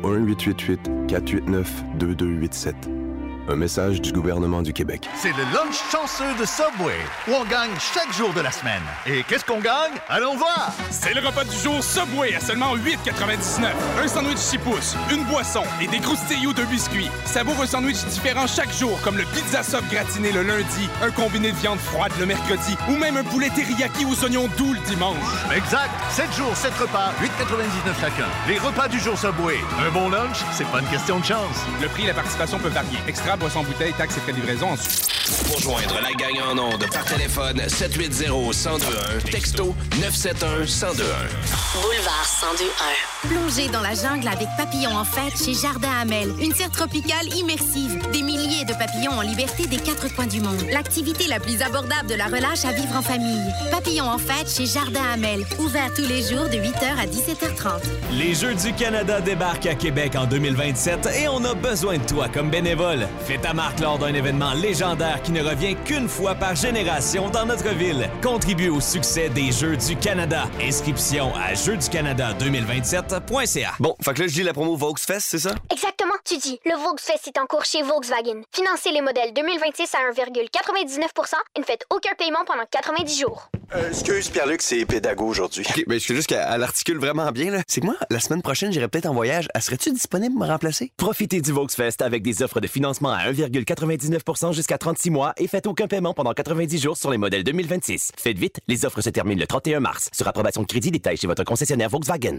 1-888-489-2287. Un message du gouvernement du Québec.
C'est le lunch chanceux de Subway, où on gagne chaque jour de la semaine. Et qu'est-ce qu'on gagne? Allons voir!
C'est le repas du jour Subway à seulement 8,99. Un sandwich 6 pouces, une boisson et des croustilloux de biscuits. Savoure un sandwich différent chaque jour, comme le pizza soft gratiné le lundi, un combiné de viande froide le mercredi, ou même un poulet teriyaki aux oignons doux le dimanche.
Exact! 7 jours, 7 repas, 8,99 chacun. Les repas du jour Subway. Un bon lunch, c'est pas une question de chance.
Le prix et la participation peuvent varier. Extra, boisson, bouteille, taxes et frais de livraison.
Pour joindre la gang en ondes par téléphone 780-1021, texto 971-1021.
Boulevard 1021.
Plongez dans la jungle avec Papillons en fête chez Jardin Hamel. Une serre tropicale immersive. Des milliers de papillons en liberté des 4 coins du monde. L'activité la plus abordable de la relâche à vivre en famille. Papillons en fête chez Jardin Hamel. Ouvert tous les jours de 8h à 17h30.
Les Jeux du Canada débarquent à Québec en 2027 et on a besoin de toi comme bénévole. Fais ta marque lors d'un événement légendaire qui ne revient qu'une fois par génération dans notre ville. Contribue au succès des Jeux du Canada. Inscription à jeuxducanada2027.ca.
Bon, fait que là, je dis la promo Volksfest, c'est ça?
Exactement, tu dis. Le Volksfest est en cours chez Volkswagen. Financez les modèles 2026 à 1,99% et ne faites aucun paiement pendant 90 jours.
Excuse, Pierre-Luc, c'est pédago aujourd'hui. OK, mais je suis juste qu'elle articule vraiment bien, là. C'est que moi, la semaine prochaine, j'irai peut-être en voyage. Elle serait-tu disponible pour me remplacer?
Profitez du Volksfest avec des offres de financement à 1,99% jusqu'à 36 mois et faites aucun paiement pendant 90 jours sur les modèles 2026. Faites vite, les offres se terminent le 31 mars. Sur approbation de crédit, détail chez votre concessionnaire Volkswagen.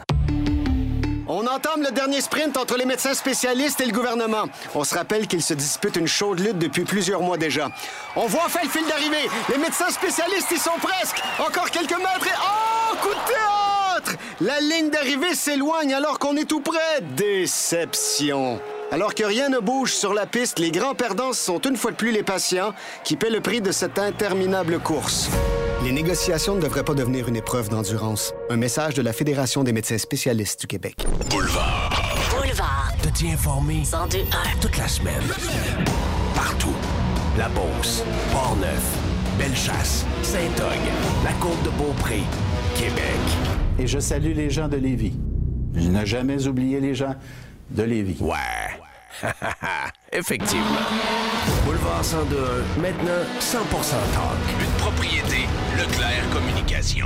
On entame le dernier sprint entre les médecins spécialistes et le gouvernement. On se rappelle qu'ils se disputent une chaude lutte depuis plusieurs mois déjà. On voit enfin le fil d'arrivée. Les médecins spécialistes y sont presque. Encore quelques mètres et... Oh, coup de théâtre! La ligne d'arrivée s'éloigne alors qu'on est tout près. Déception. Alors que rien ne bouge sur la piste, les grands perdants sont une fois de plus les patients qui paient le prix de cette interminable course. Les négociations ne devraient pas devenir une épreuve d'endurance. Un message de la Fédération des médecins spécialistes du Québec.
Boulevard.
Boulevard.
De t'y informer
1021.
toute la semaine. Partout. La Beauce, Port-Neuf, Bellechasse, Saint-Og, la Côte-de-Beaupré, Québec.
Et je salue les gens de Lévis. Je n'ai jamais oublié les gens de Lévis.
Ouais. Effectivement. Boulevard 102.1, maintenant 100% talk. Une propriété Leclerc Communication.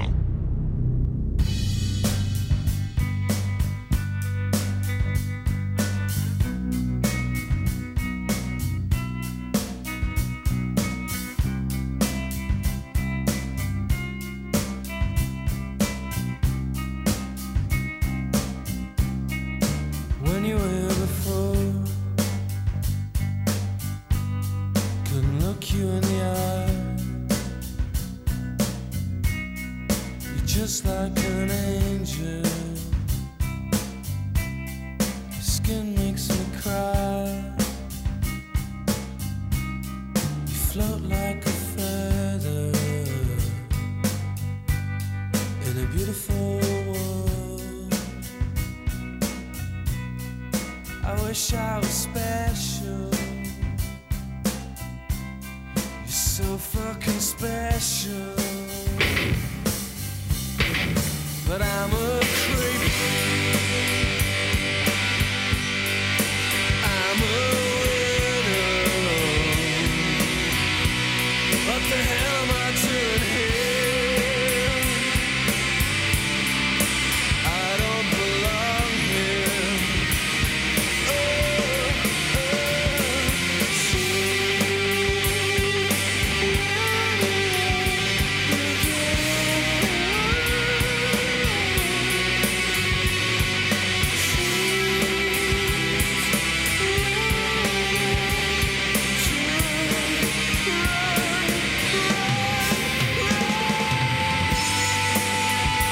When you were before, couldn't look
just like an angel. Your skin makes me cry. You float like a feather in a beautiful world. I wish I was special. You're so fucking special.